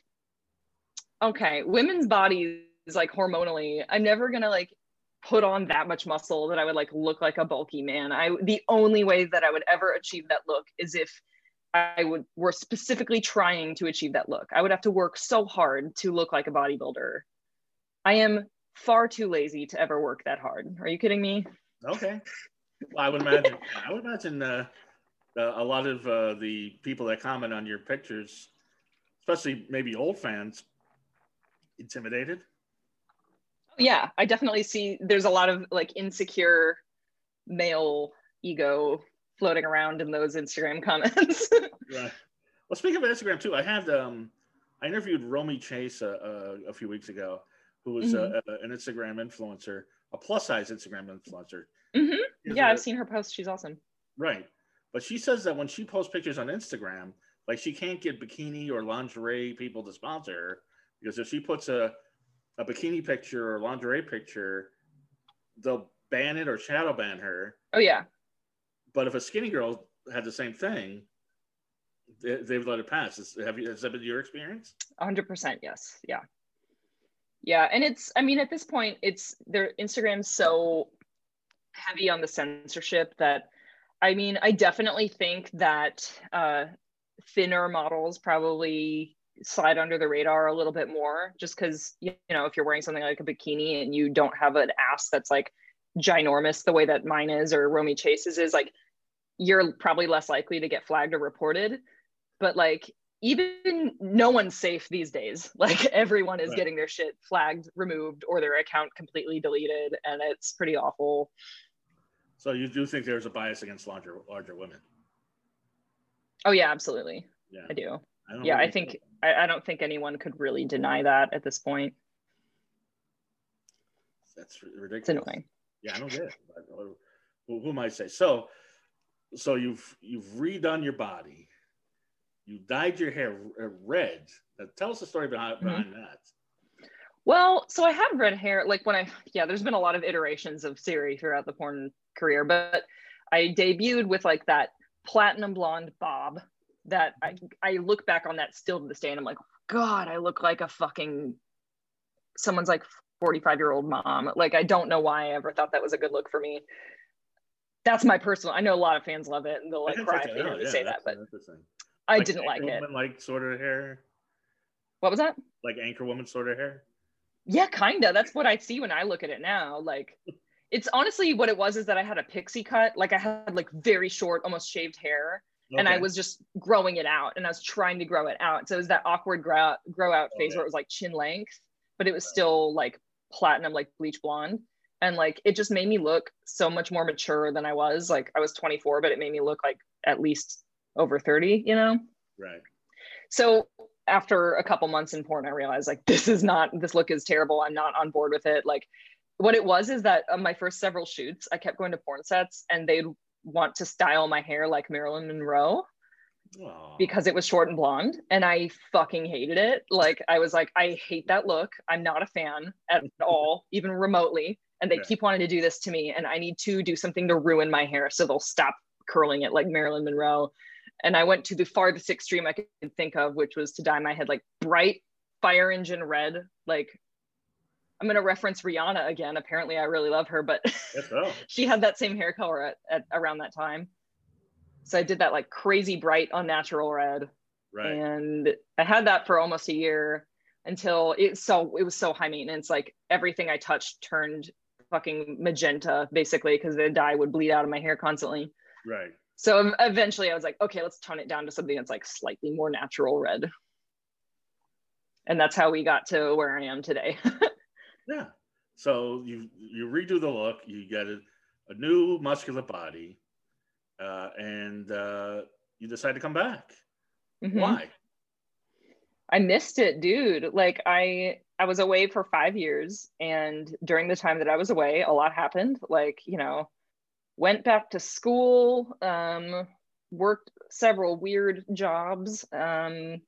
okay, women's bodies, like hormonally, I'm never gonna like put on that much muscle that I would like look like a bulky man. I the only way that I would ever achieve that look is if I would were specifically trying to achieve that look. I would have to work so hard to look like a bodybuilder. I am far too lazy to ever work that hard. Are you kidding me? Okay. Well, I would imagine. I would imagine uh, uh, a lot of uh, the people that comment on your pictures, especially maybe old fans, intimidated. Yeah, I definitely see. There's a lot of like insecure male ego floating around in those Instagram comments. Right. Well, speaking of Instagram too, I had um, I interviewed Romy Chase uh, uh, a few weeks ago, who was mm-hmm. uh, an Instagram influencer, a plus size Instagram influencer. Mm-hmm. Yeah, i I've seen her post. She's awesome. Right, but she says that when she posts pictures on Instagram, like she can't get bikini or lingerie people to sponsor her, because if she puts a a bikini picture or lingerie picture, they'll ban it or shadow ban her. Oh yeah. But if a skinny girl had the same thing, they, they've let it pass. Is, have you, has that been your experience? one hundred percent, yes. Yeah. Yeah, and it's, I mean, at this point, it's, their Instagram's so heavy on the censorship that, I mean, I definitely think that uh, thinner models probably slide under the radar a little bit more, just because, you know, if you're wearing something like a bikini and you don't have an ass that's like ginormous the way that mine is or Romy Chase's is, like you're probably less likely to get flagged or reported. But like even no one's safe these days. Like everyone is right. getting their shit flagged, removed, or their account completely deleted, and it's pretty awful. So you do think there's a bias against larger larger women? Oh yeah, absolutely. Yeah, I do. I don't yeah, really I think I, I don't think anyone could really deny that at this point. That's ridiculous. It's annoying. Yeah, I don't get it. Who, who might say so? So you've you've redone your body. You dyed your hair red. Now, tell us the story behind, mm-hmm. behind that. Well, so I had red hair. Like when I, yeah, there's been a lot of iterations of Siri throughout the porn career, but I debuted with like that platinum blonde bob that I, I look back on that still to this day and I'm like, God, I look like a fucking, someone's like forty-five year old mom. Like, I don't know why I ever thought that was a good look for me. That's my personal, I know a lot of fans love it and they'll like cry if they hear me say that, but I like didn't like it. Woman, like sort of hair. What was that? Like anchor woman sort of hair. Yeah, kind of. That's what I see when I look at it now. Like, it's honestly what it was is that I had a pixie cut. Like I had like very short, almost shaved hair. Okay. And I was just growing it out and I was trying to grow it out. So it was that awkward grow, grow out phase okay. where it was like chin length, but it was still like platinum, like bleach blonde. And like, it just made me look so much more mature than I was. Like I was twenty-four, but it made me look like at least over thirty, you know? Right. So after a couple months in porn, I realized like, this is not, this look is terrible. I'm not on board with it. Like what it was is that on my first several shoots, I kept going to porn sets and they'd want to style my hair like Marilyn Monroe. Aww. Because it was short and blonde and I fucking hated it. Like I was like, I hate that look. I'm not a fan at all, even remotely. And they yeah. keep wanting to do this to me and I need to do something to ruin my hair so they'll stop curling it like Marilyn Monroe. And I went to the farthest extreme I could think of, which was to dye my head like bright fire engine red. Like I'm going to reference Rihanna again. Apparently I really love her, but so. She had that same hair color at, at around that time. So I did that like crazy bright, unnatural red. Right. And I had that for almost a year until it so it was so high maintenance. Like everything I touched turned fucking magenta basically because the dye would bleed out of my hair constantly. Right. So eventually I was like, okay, let's tone it down to something that's like slightly more natural red. And that's how we got to where I am today. Yeah. So you you redo the look, you get a, a new muscular body, uh, and uh, you decide to come back. Mm-hmm. Why? I missed it, dude. Like I I was away for five years, and during the time that I was away, a lot happened. Like, you know, went back to school, um, worked several weird jobs. Um,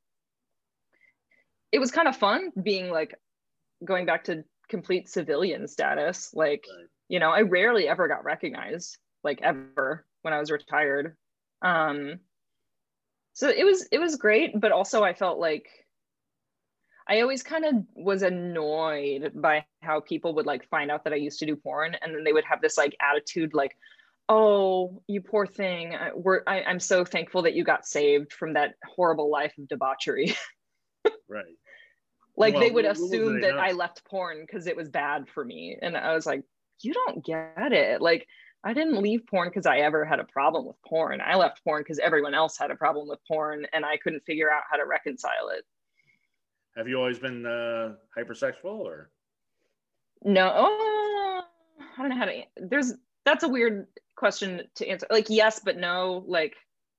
it was kind of fun being like going back to complete civilian status. Like, Right. you know, I rarely ever got recognized, like ever when I was retired. Um, so it was it was great, but also I felt like I always kind of was annoyed by how people would like find out that I used to do porn, and then they would have this like attitude like, oh, you poor thing. I, we're, I, I'm so thankful that you got saved from that horrible life of debauchery. Right. Like Well, they would little do assume they that know. I left porn because it was bad for me. And I was like, you don't get it. Like, I didn't leave porn because I ever had a problem with porn. I left porn because everyone else had a problem with porn and I couldn't figure out how to reconcile it. Have you always been uh, hypersexual, or? No, oh, I don't know how to, there's, that's a weird question to answer. Like, yes, but no. Like,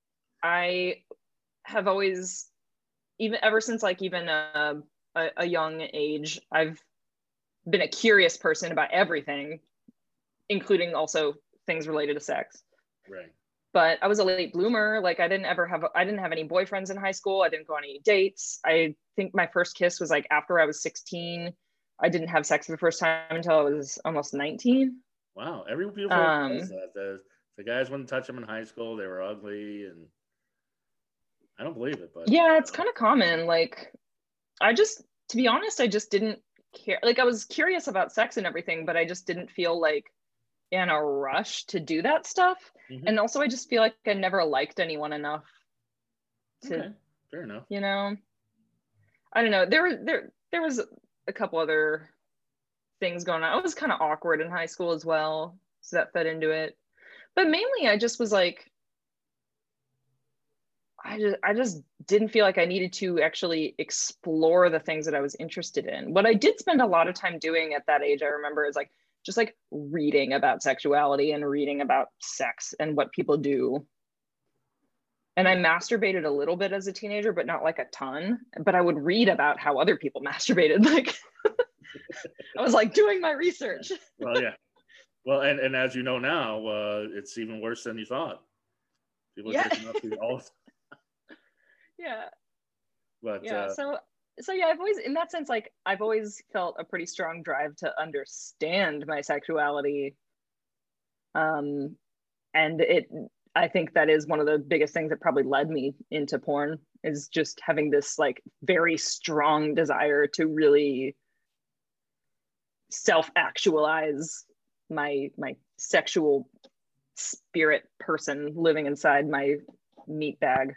I have always, even ever since like even uh, a, a young age, I've been a curious person about everything, including also things related to sex. Right. But I was a late bloomer. Like I didn't ever have, I didn't have any boyfriends in high school. I didn't go on any dates. I think my first kiss was like after I was sixteen. I didn't have sex for the first time until I was almost nineteen. Wow. Every beautiful Um, does that. The, the guys wouldn't touch them in high school. They were ugly, and I don't believe it, but yeah, it's kind of common. Like I just, to be honest, I just didn't care. Like I was curious about sex and everything, but I just didn't feel like in a rush to do that stuff. Mm-hmm. And also I just feel like I never liked anyone enough to, okay. Fair enough. You know, I don't know. There was, there, there was a couple other things going on. I was kind of awkward in high school as well. So that fed into it. But mainly I just was like, I just, I just didn't feel like I needed to actually explore the things that I was interested in. What I did spend a lot of time doing at that age, I remember, is like just like reading about sexuality and reading about sex and what people do. And I masturbated a little bit as a teenager, but not like a ton. But I would read about how other people masturbated. Like I was like doing my research. Well, yeah. Well, and, and as you know now, uh, it's even worse than you thought. People yeah. are up to all. Yeah. But yeah. Uh, so so yeah, I've always, in that sense, like I've always felt a pretty strong drive to understand my sexuality. Um, and it, I think that is one of the biggest things that probably led me into porn, is just having this like very strong desire to really self-actualize my my sexual spirit person living inside my meat bag.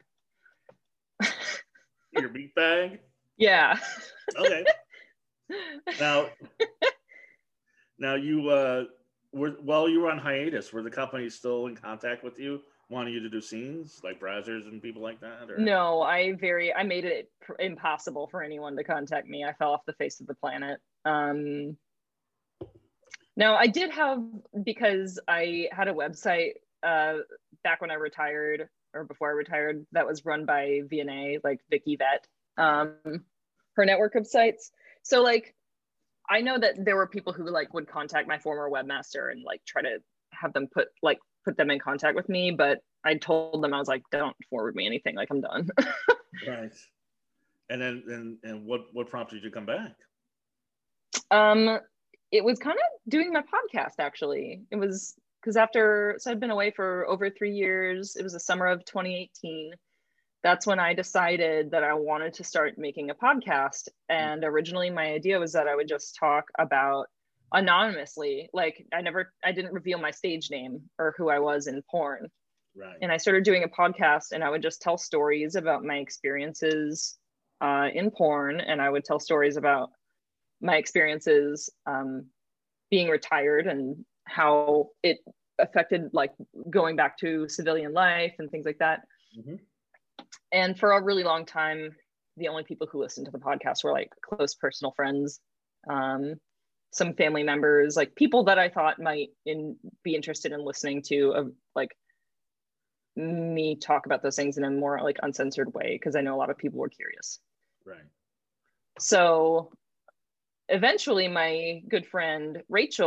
Your meat bag? Yeah. Okay. Now, now you uh, were while you were on hiatus, were the companies still in contact with you, wanting you to do scenes like Brazzers and people like that? Or? No, I very I made it pr- impossible for anyone to contact me. I fell off the face of the planet. Um, no, I did have, because I had a website uh, back when I retired, or before I retired, that was run by V N A, like Vicky Vet, um, her network of sites. So like, I know that there were people who like would contact my former webmaster and like try to have them put like put them in contact with me, but I told them, I was like, don't forward me anything, like I'm done. Right. And then and and what what prompted you to come back? Um, it was kind of doing my podcast, actually. It was because after, so I'd been away for over three years. It was the summer of twenty eighteen. That's when I decided that I wanted to start making a podcast. And originally my idea was that I would just talk about anonymously. Like I never, I didn't reveal my stage name or who I was in porn. Right. And I started doing a podcast, and I would just tell stories about my experiences uh, in porn. And I would tell stories about my experiences um, being retired and how it affected like going back to civilian life and things like that. Mm-hmm. And for a really long time, the only people who listened to the podcast were like close personal friends, um, some family members, like people that I thought might in, be interested in listening to uh, like me talk about those things in a more like uncensored way, because I know a lot of people were curious. Right. So eventually my good friend Rachel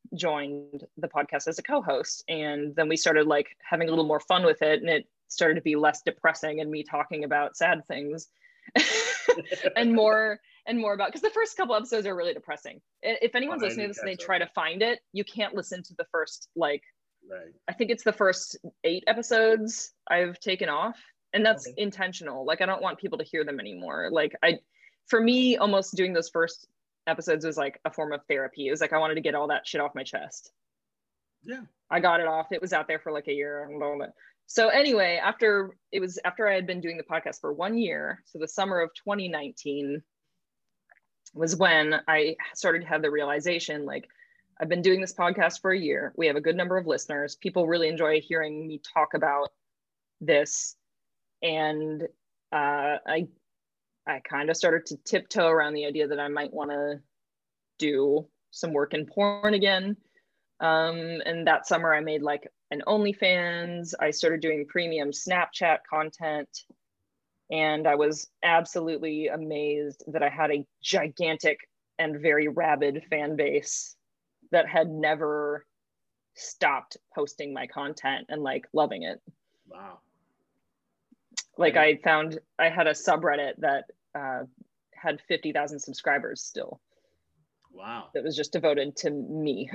joined the podcast as a co-host, and then we started like having a little more fun with it, and it started to be less depressing and me talking about sad things and more and more about, because the first couple episodes are really depressing. If anyone's Oh, I listening to didn't this and they catch try that. to find it, you can't listen to the first, like, Right. I think it's the first eight episodes I've taken off, and that's Okay. intentional. Like, I don't want people to hear them anymore. Like, I, for me, almost doing those first episodes was like a form of therapy. It was like I wanted to get all that shit off my chest. Yeah. I got it off. It was out there for like a year. So anyway, after it was after I had been doing the podcast for one year, so the summer of twenty nineteen was when I started to have the realization, like, I've been doing this podcast for a year. We have a good number of listeners. People really enjoy hearing me talk about this. And uh, I, I kind of started to tiptoe around the idea that I might want to do some work in porn again. Um, and that summer I made like an OnlyFans. I started doing premium Snapchat content. And I was absolutely amazed that I had a gigantic and very rabid fan base that had never stopped posting my content and like loving it. Wow. Like, I found I had a subreddit that uh, had fifty thousand subscribers still. Wow. That was just devoted to me.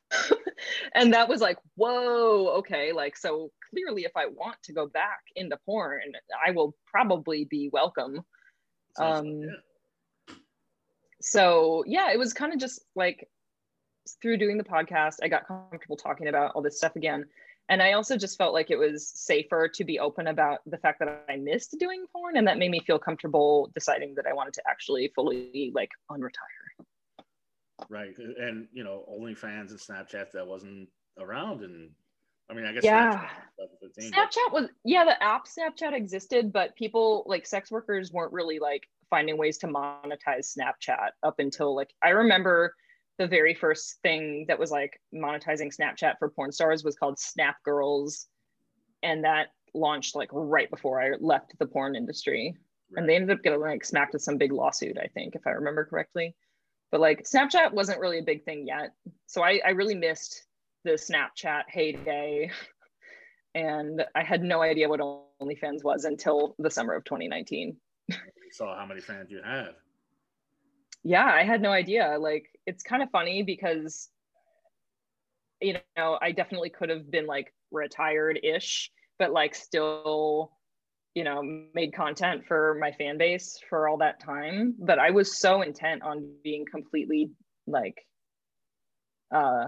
And that was like, whoa, okay. Like, so clearly if I want to go back into porn, I will probably be welcome. Sounds Um, like it. So yeah, it was kind of just like through doing the podcast, I got comfortable talking about all this stuff again. And I also just felt like it was safer to be open about the fact that I missed doing porn. And that made me feel comfortable deciding that I wanted to actually fully like unretire. Right. And, you know, OnlyFans and Snapchat, that wasn't around. And I mean, I guess Yeah. Snapchat, fifteen, Snapchat was, yeah, the app Snapchat existed, but people like sex workers weren't really like finding ways to monetize Snapchat up until like, I remember the very first thing that was like monetizing Snapchat for porn stars was called Snap Girls. And that launched like right before I left the porn industry. Right. And they ended up getting like smacked with some big lawsuit, I think, if I remember correctly. But like Snapchat wasn't really a big thing yet. So I, I really missed the Snapchat heyday. And I had no idea what OnlyFans was until the summer of twenty nineteen. You saw how many fans you had. Yeah, I had no idea. Like, it's kind of funny because, you know, I definitely could have been like retired-ish, but like still, you know, made content for my fan base for all that time. But I was so intent on being completely like uh,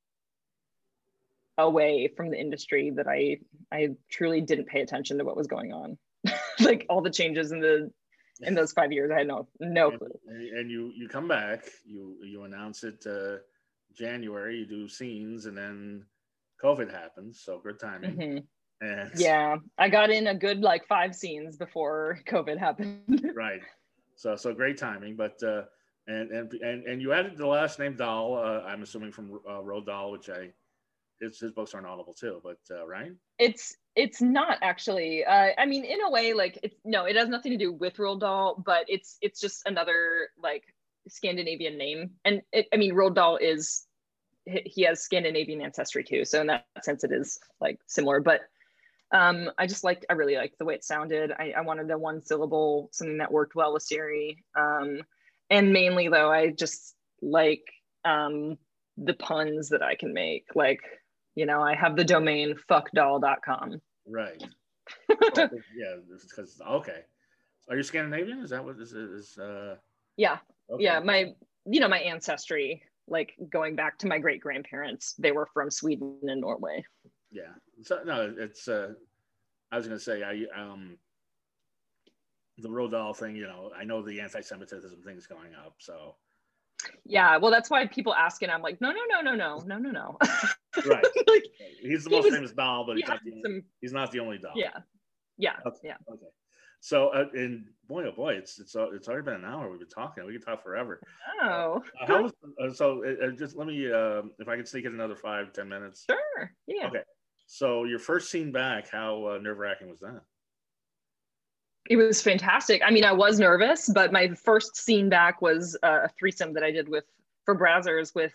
away from the industry that I I truly didn't pay attention to what was going on. Like all the changes in the in those five years, I had no no clue. And, and you you come back, you you announce it uh, January, you do scenes, and then COVID happens. So good timing. Mm-hmm. And yeah, I got in a good like five scenes before COVID happened. Right. So so great timing, but uh, and and and and you added the last name Dahl. Uh, I'm assuming from uh, Roald Dahl, which I his his books aren't audible too, but uh, right? It's it's not actually. Uh, I mean, in a way, like it's no, it has nothing to do with Roald Dahl, but it's it's just another like Scandinavian name. And it, I mean, Roald Dahl is he has Scandinavian ancestry too, so in that sense, it is like similar, but. Um, I just liked, I really liked the way it sounded. I, I wanted a one syllable, something that worked well with Siri. Um, and mainly though, I just like um, the puns that I can make. Like, you know, I have the domain fuck doll dot com. Right. Oh, yeah, because, okay. Are you Scandinavian? Is that what this is? Uh... Yeah. Okay. Yeah. My, you know, my ancestry, like going back to my great grandparents, they were from Sweden and Norway. Yeah. So no, it's. Uh, I was going to say, I um, the Roald Dahl thing. You know, I know the anti-Semitism thing's going up. So. Yeah, well, that's why people ask, and I'm like, no, no, no, no, no, no, no, no. Right. Like, he's the he most was, famous doll, but he's not, the, some, he's not the only doll. Yeah. Yeah. Okay. Yeah. Okay. So, uh, and boy, oh boy, it's it's uh, it's already been an hour. We've been talking. We can talk forever. Oh. Uh, how was, uh, so uh, just let me, uh, if I can sneak in another five, ten minutes. Sure. Yeah. Okay. So your first scene back, how uh, nerve-wracking was that? It was fantastic. I mean, I was nervous, but my first scene back was uh, a threesome that I did with for Brazzers with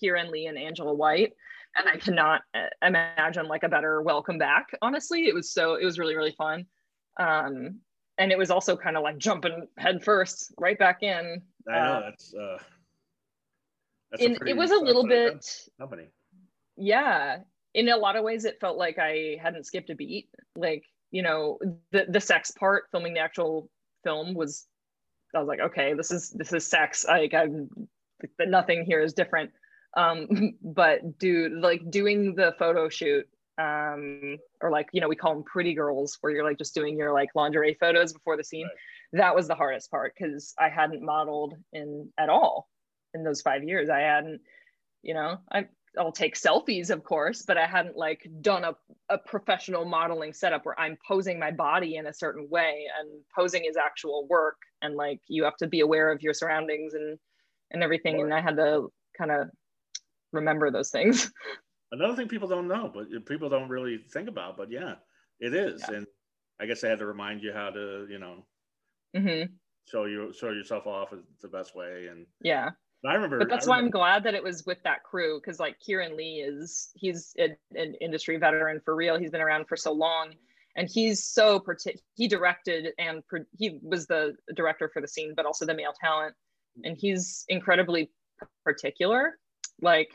Kieran Lee and Angela White. And I cannot imagine like a better welcome back. Honestly, it was so, it was really, really fun. Um, and it was also kind of like jumping head first right back in. I know uh, that's, uh, that's in, a pretty it was a little bit, company. Yeah. In a lot of ways, it felt like I hadn't skipped a beat. Like, you know, the, the sex part, filming the actual film was, I was like, okay, this is, this is sex. Like I'm, nothing here is different. Um, but dude, like doing the photo shoot, um, or like, you know, we call them pretty girls, where you're like just doing your like lingerie photos before the scene. Right. That was the hardest part because I hadn't modeled in at all in those five years. I hadn't, you know, I, I'll take selfies, of course, but I hadn't like done a, a professional modeling setup where I'm posing my body in a certain way, and posing is actual work. And like, you have to be aware of your surroundings and, and everything. And I had to kind of remember those things. Another thing people don't know, but people don't really think about, but yeah, it is. Yeah. And I guess I had to remind you how to, you know, mm-hmm. show you, show yourself off the best way. And yeah. I remember, but that's I remember. why I'm glad that it was with that crew, because like Kieran Lee is, he's a, an industry veteran for real. He's been around for so long, and he's so partic- he directed and pro- he was the director for the scene, but also the male talent, and he's incredibly particular. Like,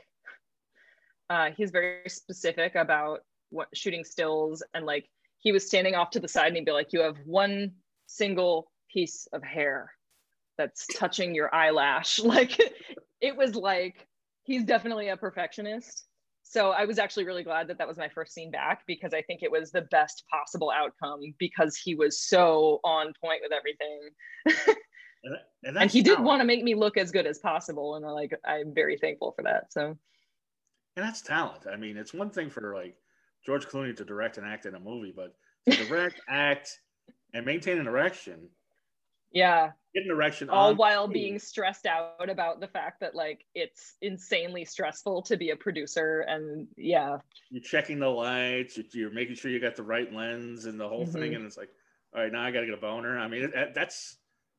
uh, he's very specific about what shooting stills, and like he was standing off to the side and he'd be like, "You have one single piece of hair that's touching your eyelash." Like, it was like, he's definitely a perfectionist. So I was actually really glad that that was my first scene back, because I think it was the best possible outcome, because he was so on point with everything. and, and, and he did want to make me look as good as possible. And like, I'm very thankful for that. So. And that's talent. I mean, it's one thing for like George Clooney to direct and act in a movie, but to direct, act, and maintain an erection. Yeah. Get an erection all on while screen. Being stressed out about the fact that like it's insanely stressful to be a producer. And yeah, you're checking the lights, you're making sure you got the right lens and the whole mm-hmm. thing, and it's like, all right, now I gotta get a boner. I mean, it, that's,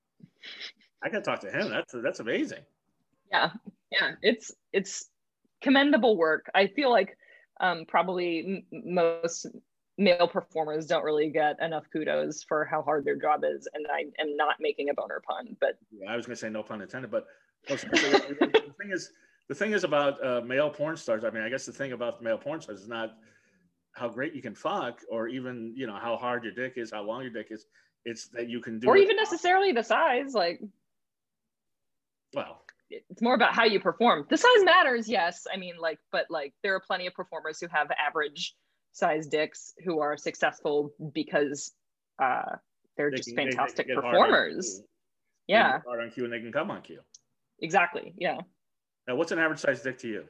I gotta talk to him. That's that's amazing. Yeah, yeah, it's it's commendable work. I feel like um probably m- most male performers don't really get enough kudos for how hard their job is, and I am not making a boner pun, but yeah, I was gonna say no pun intended, but well, so the thing is, the thing is about uh, male porn stars. I mean, I guess the thing about male porn stars is not how great you can fuck, or even, you know, how hard your dick is, how long your dick is. It's that you can do, or it even necessarily the size. Like, well, it's more about how you perform. The size matters, yes. I mean, like, but like, there are plenty of performers who have average size dicks who are successful because uh, they're they just can, fantastic they, they performers. Yeah. They hard on cue and they can come on cue. Exactly. Yeah. Now, what's an average size dick to you?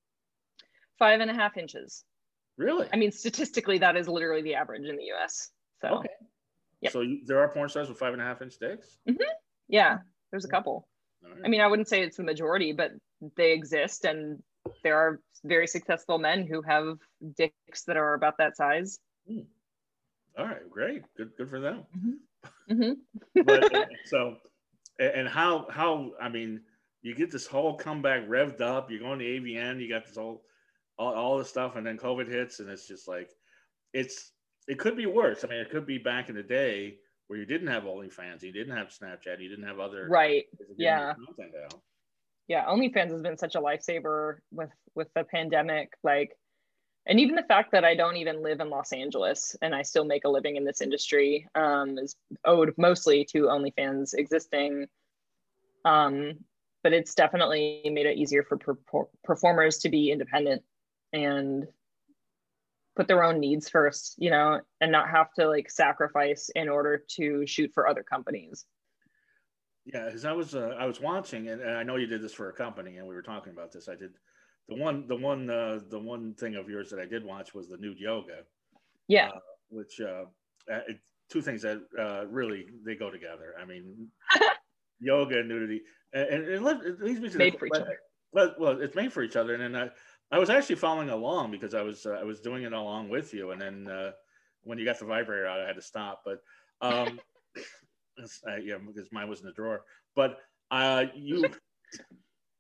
Five and a half inches. Really? I mean, statistically, that is literally the average in the U S. So. Okay. Yep. So you, there are porn stars with five and a half inch dicks? Mm-hmm. Yeah, there's a couple. Right. I mean, I wouldn't say it's the majority, but they exist, and there are very successful men who have dicks that are about that size. Hmm. All right, great, good, good for them. Mm-hmm. Mm-hmm. But, so, and how how I mean, you get this whole comeback revved up. You're going to A V N. You got this whole all all this stuff, and then COVID hits, and it's just like, it's it could be worse. I mean, it could be back in the day where you didn't have OnlyFans, you didn't have Snapchat, you didn't have other right. Yeah. Content out. Yeah, OnlyFans has been such a lifesaver with with the pandemic, like, and even the fact that I don't even live in Los Angeles and I still make a living in this industry um, is owed mostly to OnlyFans existing. Um, but it's definitely made it easier for per- performers to be independent and put their own needs first, you know, and not have to like sacrifice in order to shoot for other companies. Yeah, because I was uh, I was watching, and, and I know you did this for a company, and we were talking about this. I did the one the one uh, the one thing of yours that I did watch was the nude yoga. Yeah, uh, which uh, it, two things that uh, really they go together. I mean, yoga and nudity, and, and it, it leads me to made the, for each well, other. Well, well, it's made for each other, and then I I was actually following along because I was uh, I was doing it along with you, and then uh, when you got the vibrator out, I had to stop, but. Um, Uh, yeah, because mine was in the drawer. But uh, you,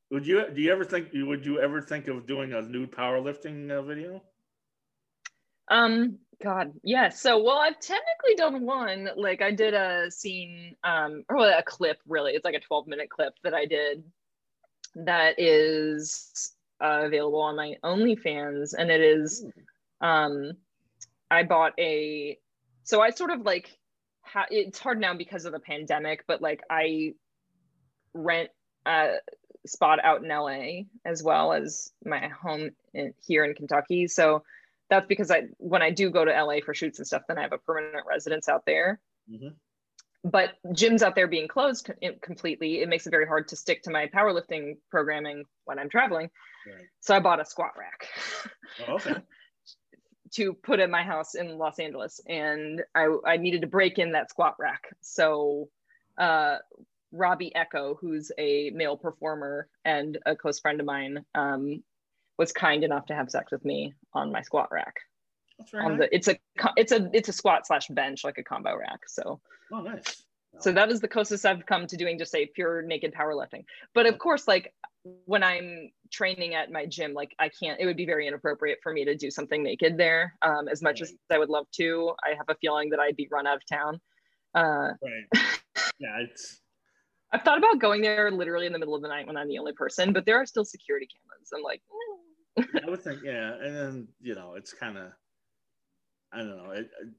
Would you do you ever think would you ever think of doing a nude powerlifting uh, video? Um, God, yeah. So, well, I've technically done one. Like, I did a scene, um, or well, a clip. Really, it's like a twelve minute clip that I did. That is uh, available on my OnlyFans, and it is. Um, I bought a. So I sort of like. Ha- it's hard now because of the pandemic, but like I rent a spot out in L A as well as my home in, here in Kentucky. So that's because I, when I do go to L A for shoots and stuff, then I have a permanent residence out there. Mm-hmm. But gyms out there being closed completely, it makes it very hard to stick to my powerlifting programming when I'm traveling. Right. So I bought a squat rack. Oh, okay. To put in my house in Los Angeles, and I, I needed to break in that squat rack. So uh, Robbie Echo, who's a male performer and a close friend of mine, um, was kind enough to have sex with me on my squat rack. That's very on nice. the it's a it's a it's a squat slash bench, like a combo rack. So oh, nice. So that was the closest I've come to doing just a pure naked powerlifting. But of course, like when I'm training at my gym, like I can't, it would be very inappropriate for me to do something naked there. Um, as much right. as I would love to, I have a feeling that I'd be run out of town. Uh, right. Yeah, it's. I've thought about going there literally in the middle of the night when I'm the only person, but there are still security cameras. I'm like, mm. I would think, yeah. And then, you know, it's kind of, I don't know. It, it,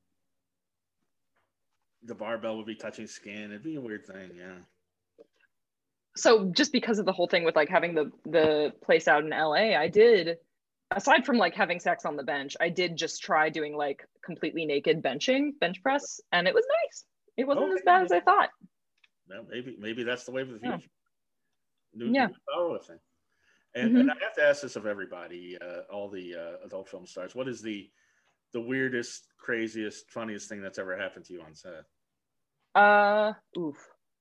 the barbell would be touching skin. It'd be a weird thing, yeah. So just because of the whole thing with like having the the place out in L A, I did, aside from like having sex on the bench, I did just try doing like completely naked benching, bench press, and it was nice. It wasn't okay. as bad as I thought. Well, maybe maybe that's the way of the future. Yeah. New, yeah. new powerlifting. And, mm-hmm. and I have to ask this of everybody, uh, all the uh, adult film stars. What is the the weirdest, craziest, funniest thing that's ever happened to you on set? Uh, oof.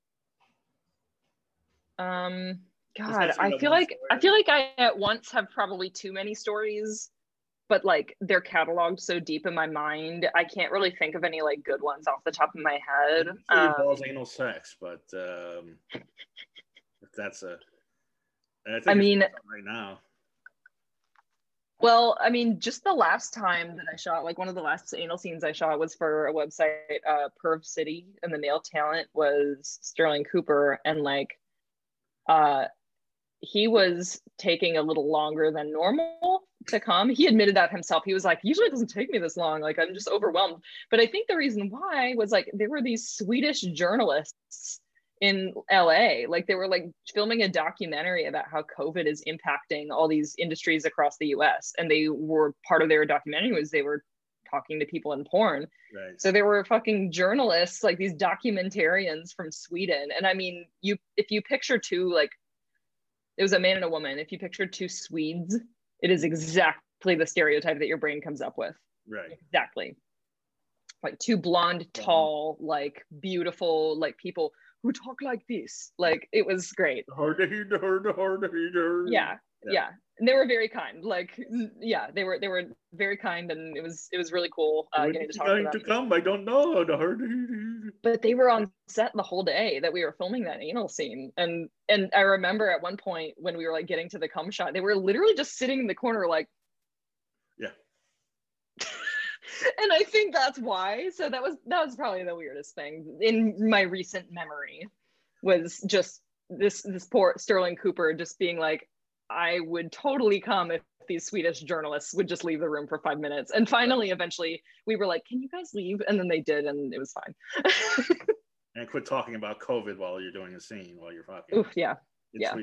Um, God, I feel like story? I feel like I at once have probably too many stories, but like they're cataloged so deep in my mind, I can't really think of any like good ones off the top of my head. It um, involves anal sex, but um, if that's a, I, think I mean, right now. Well, I mean, just the last time that I shot, like one of the last anal scenes I shot was for a website, uh, Perv City, and the male talent was Sterling Cooper, and like. Uh, he was taking a little longer than normal to come. He admitted that himself. He was like, usually it doesn't take me this long. Like, I'm just overwhelmed. But I think the reason why was like, there were these Swedish journalists in L A. Like they were like filming a documentary about how COVID is impacting all these industries across the U S. And they were, part of their documentary was they were talking to people in porn. Right. So there were fucking journalists, like these documentarians from Sweden. And I mean, you if you picture two, like it was a man and a woman. If you picture two Swedes, it is exactly the stereotype that your brain comes up with. Right. Exactly. Like two blonde, tall, like beautiful, like people who talk like this. Like it was great. Hard to hear, hard to hard to hear. Yeah. Yeah. yeah. And they were very kind. Like, yeah, they were they were very kind, and it was it was really cool uh, getting to talk to them. To come, I don't know. But they were on set the whole day that we were filming that anal scene, and and I remember at one point when we were like getting to the cum shot, they were literally just sitting in the corner, like, yeah. And I think that's why. So that was that was probably the weirdest thing in my recent memory, was just this this poor Sterling Cooper just being like, I would totally come if these Swedish journalists would just leave the room for five minutes. And finally, eventually, we were like, can you guys leave? And then they did, and it was fine. And quit talking about COVID while you're doing a scene, while you're talking. Oof, yeah. It's yeah. Sweet.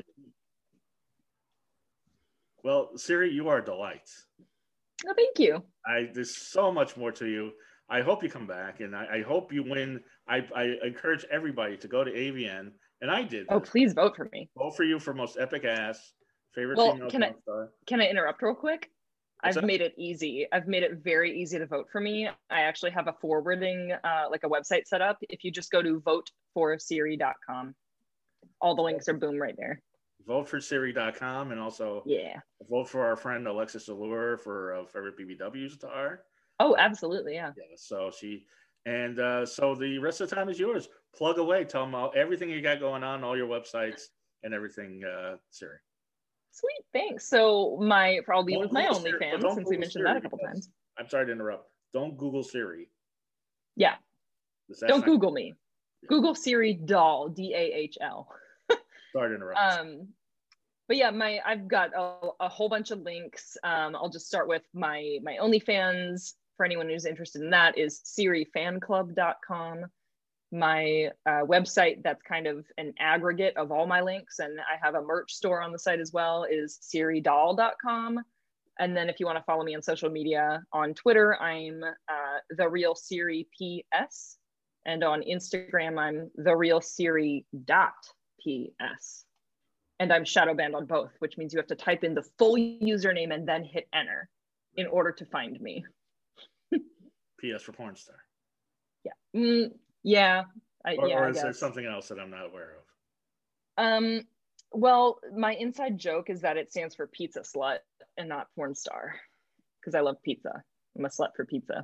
Well, Siri, you are a delight. Oh, thank you. I There's so much more to you. I hope you come back, and I, I hope you win. I, I encourage everybody to go to A V N, and I did. Oh, please vote for me. Vote for you for most epic ass. Favorite well, female can I, star. Can I interrupt real quick? What's I've that? made it easy. I've made it very easy to vote for me. I actually have a forwarding, uh, like a website set up. If you just go to vote for siri dot com, all the links are boom right there. vote for siri dot com, and also yeah, vote for our friend Alexis Allure for uh, favorite B B W star. Oh, absolutely, yeah. Yeah. So she, and uh, so the rest of the time is yours. Plug away. Tell them all, everything you got going on, all your websites and everything, uh, Siri. Sweet, thanks. So my, I'll leave Don't with my Google Siri, but OnlyFans don't since we Google mentioned Siri that a couple because- times. I'm sorry to interrupt. Don't Google Siri. Yeah, That's don't not- Google me. Google Siri doll, D A H L. Sorry to interrupt. Um, but yeah, my I've got a, a whole bunch of links. Um, I'll just start with my my OnlyFans. For anyone who's interested in that, is siri fan club dot com. My uh, website that's kind of an aggregate of all my links, and I have a merch store on the site as well, is siri doll dot com. And then if you want to follow me on social media, on Twitter, I'm uh, the real Siri P S, and on Instagram, I'm the real Siri dot P S. And I'm shadow banned on both, which means you have to type in the full username and then hit enter in order to find me. P S for porn star. Yeah. Mm, yeah. I, Or, yeah, or I is there guess. something else that I'm not aware of? Um, well, my inside joke is that it stands for pizza slut and not porn star, because I love pizza. I'm a slut for pizza.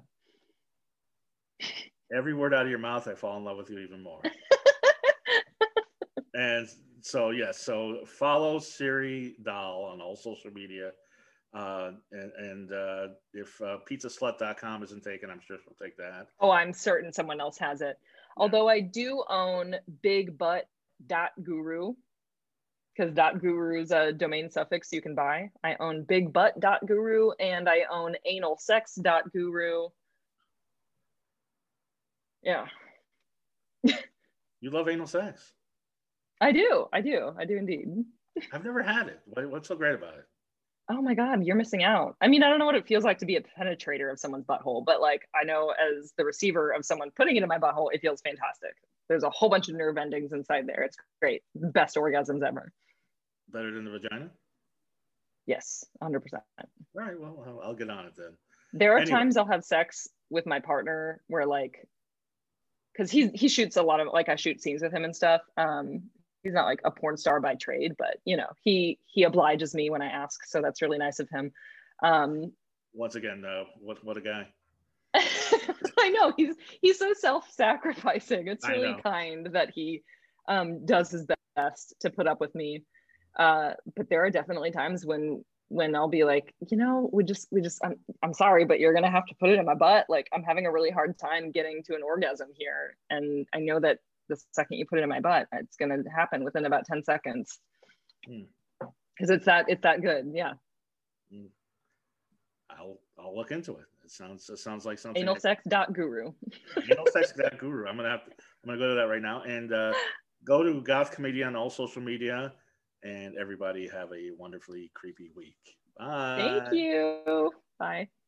Every word out of your mouth, I fall in love with you even more. And so, yes, so follow Siri Doll on all social media. Uh, and and uh, if uh, pizza slut dot com isn't taken, I'm sure she'll take that. Oh, I'm certain someone else has it. Yeah. Although I do own big butt dot guru, because .guru is a domain suffix you can buy. I own big butt dot guru, and I own anal sex dot guru. Yeah. You love anal sex. I do. I do. I do indeed. I've never had it. What, what's so great about it? Oh my God, you're missing out. I mean, I don't know what it feels like to be a penetrator of someone's butthole, but like I know as the receiver of someone putting it in my butthole, it feels fantastic. There's a whole bunch of nerve endings inside there. It's great. Best orgasms ever. Better than the vagina? Yes, one hundred percent. All right, well, I'll, I'll get on it then. There are Anyway. times I'll have sex with my partner where like, because he he shoots a lot of, like I shoot scenes with him and stuff. Um, he's not like a porn star by trade, but you know, he he obliges me when I ask, so that's really nice of him. Um, Once again, uh, what what a guy. I know he's he's so self-sacrificing. It's I really know. kind that he um, does his best to put up with me. Uh, but there are definitely times when when I'll be like, you know, we just we just I'm I'm sorry, but you're gonna have to put it in my butt. Like I'm having a really hard time getting to an orgasm here, and I know that the second you put it in my butt, it's gonna happen within about ten seconds. Hmm. Because it's that it's that good. Yeah. Hmm. I'll I'll look into it. It sounds it sounds like something. anal sex dot guru. Anal sex dot guru. I'm gonna have to. I'm gonna go to that right now and uh, go to Goth Comedian on all social media. And everybody have a wonderfully creepy week. Bye. Thank you. Bye.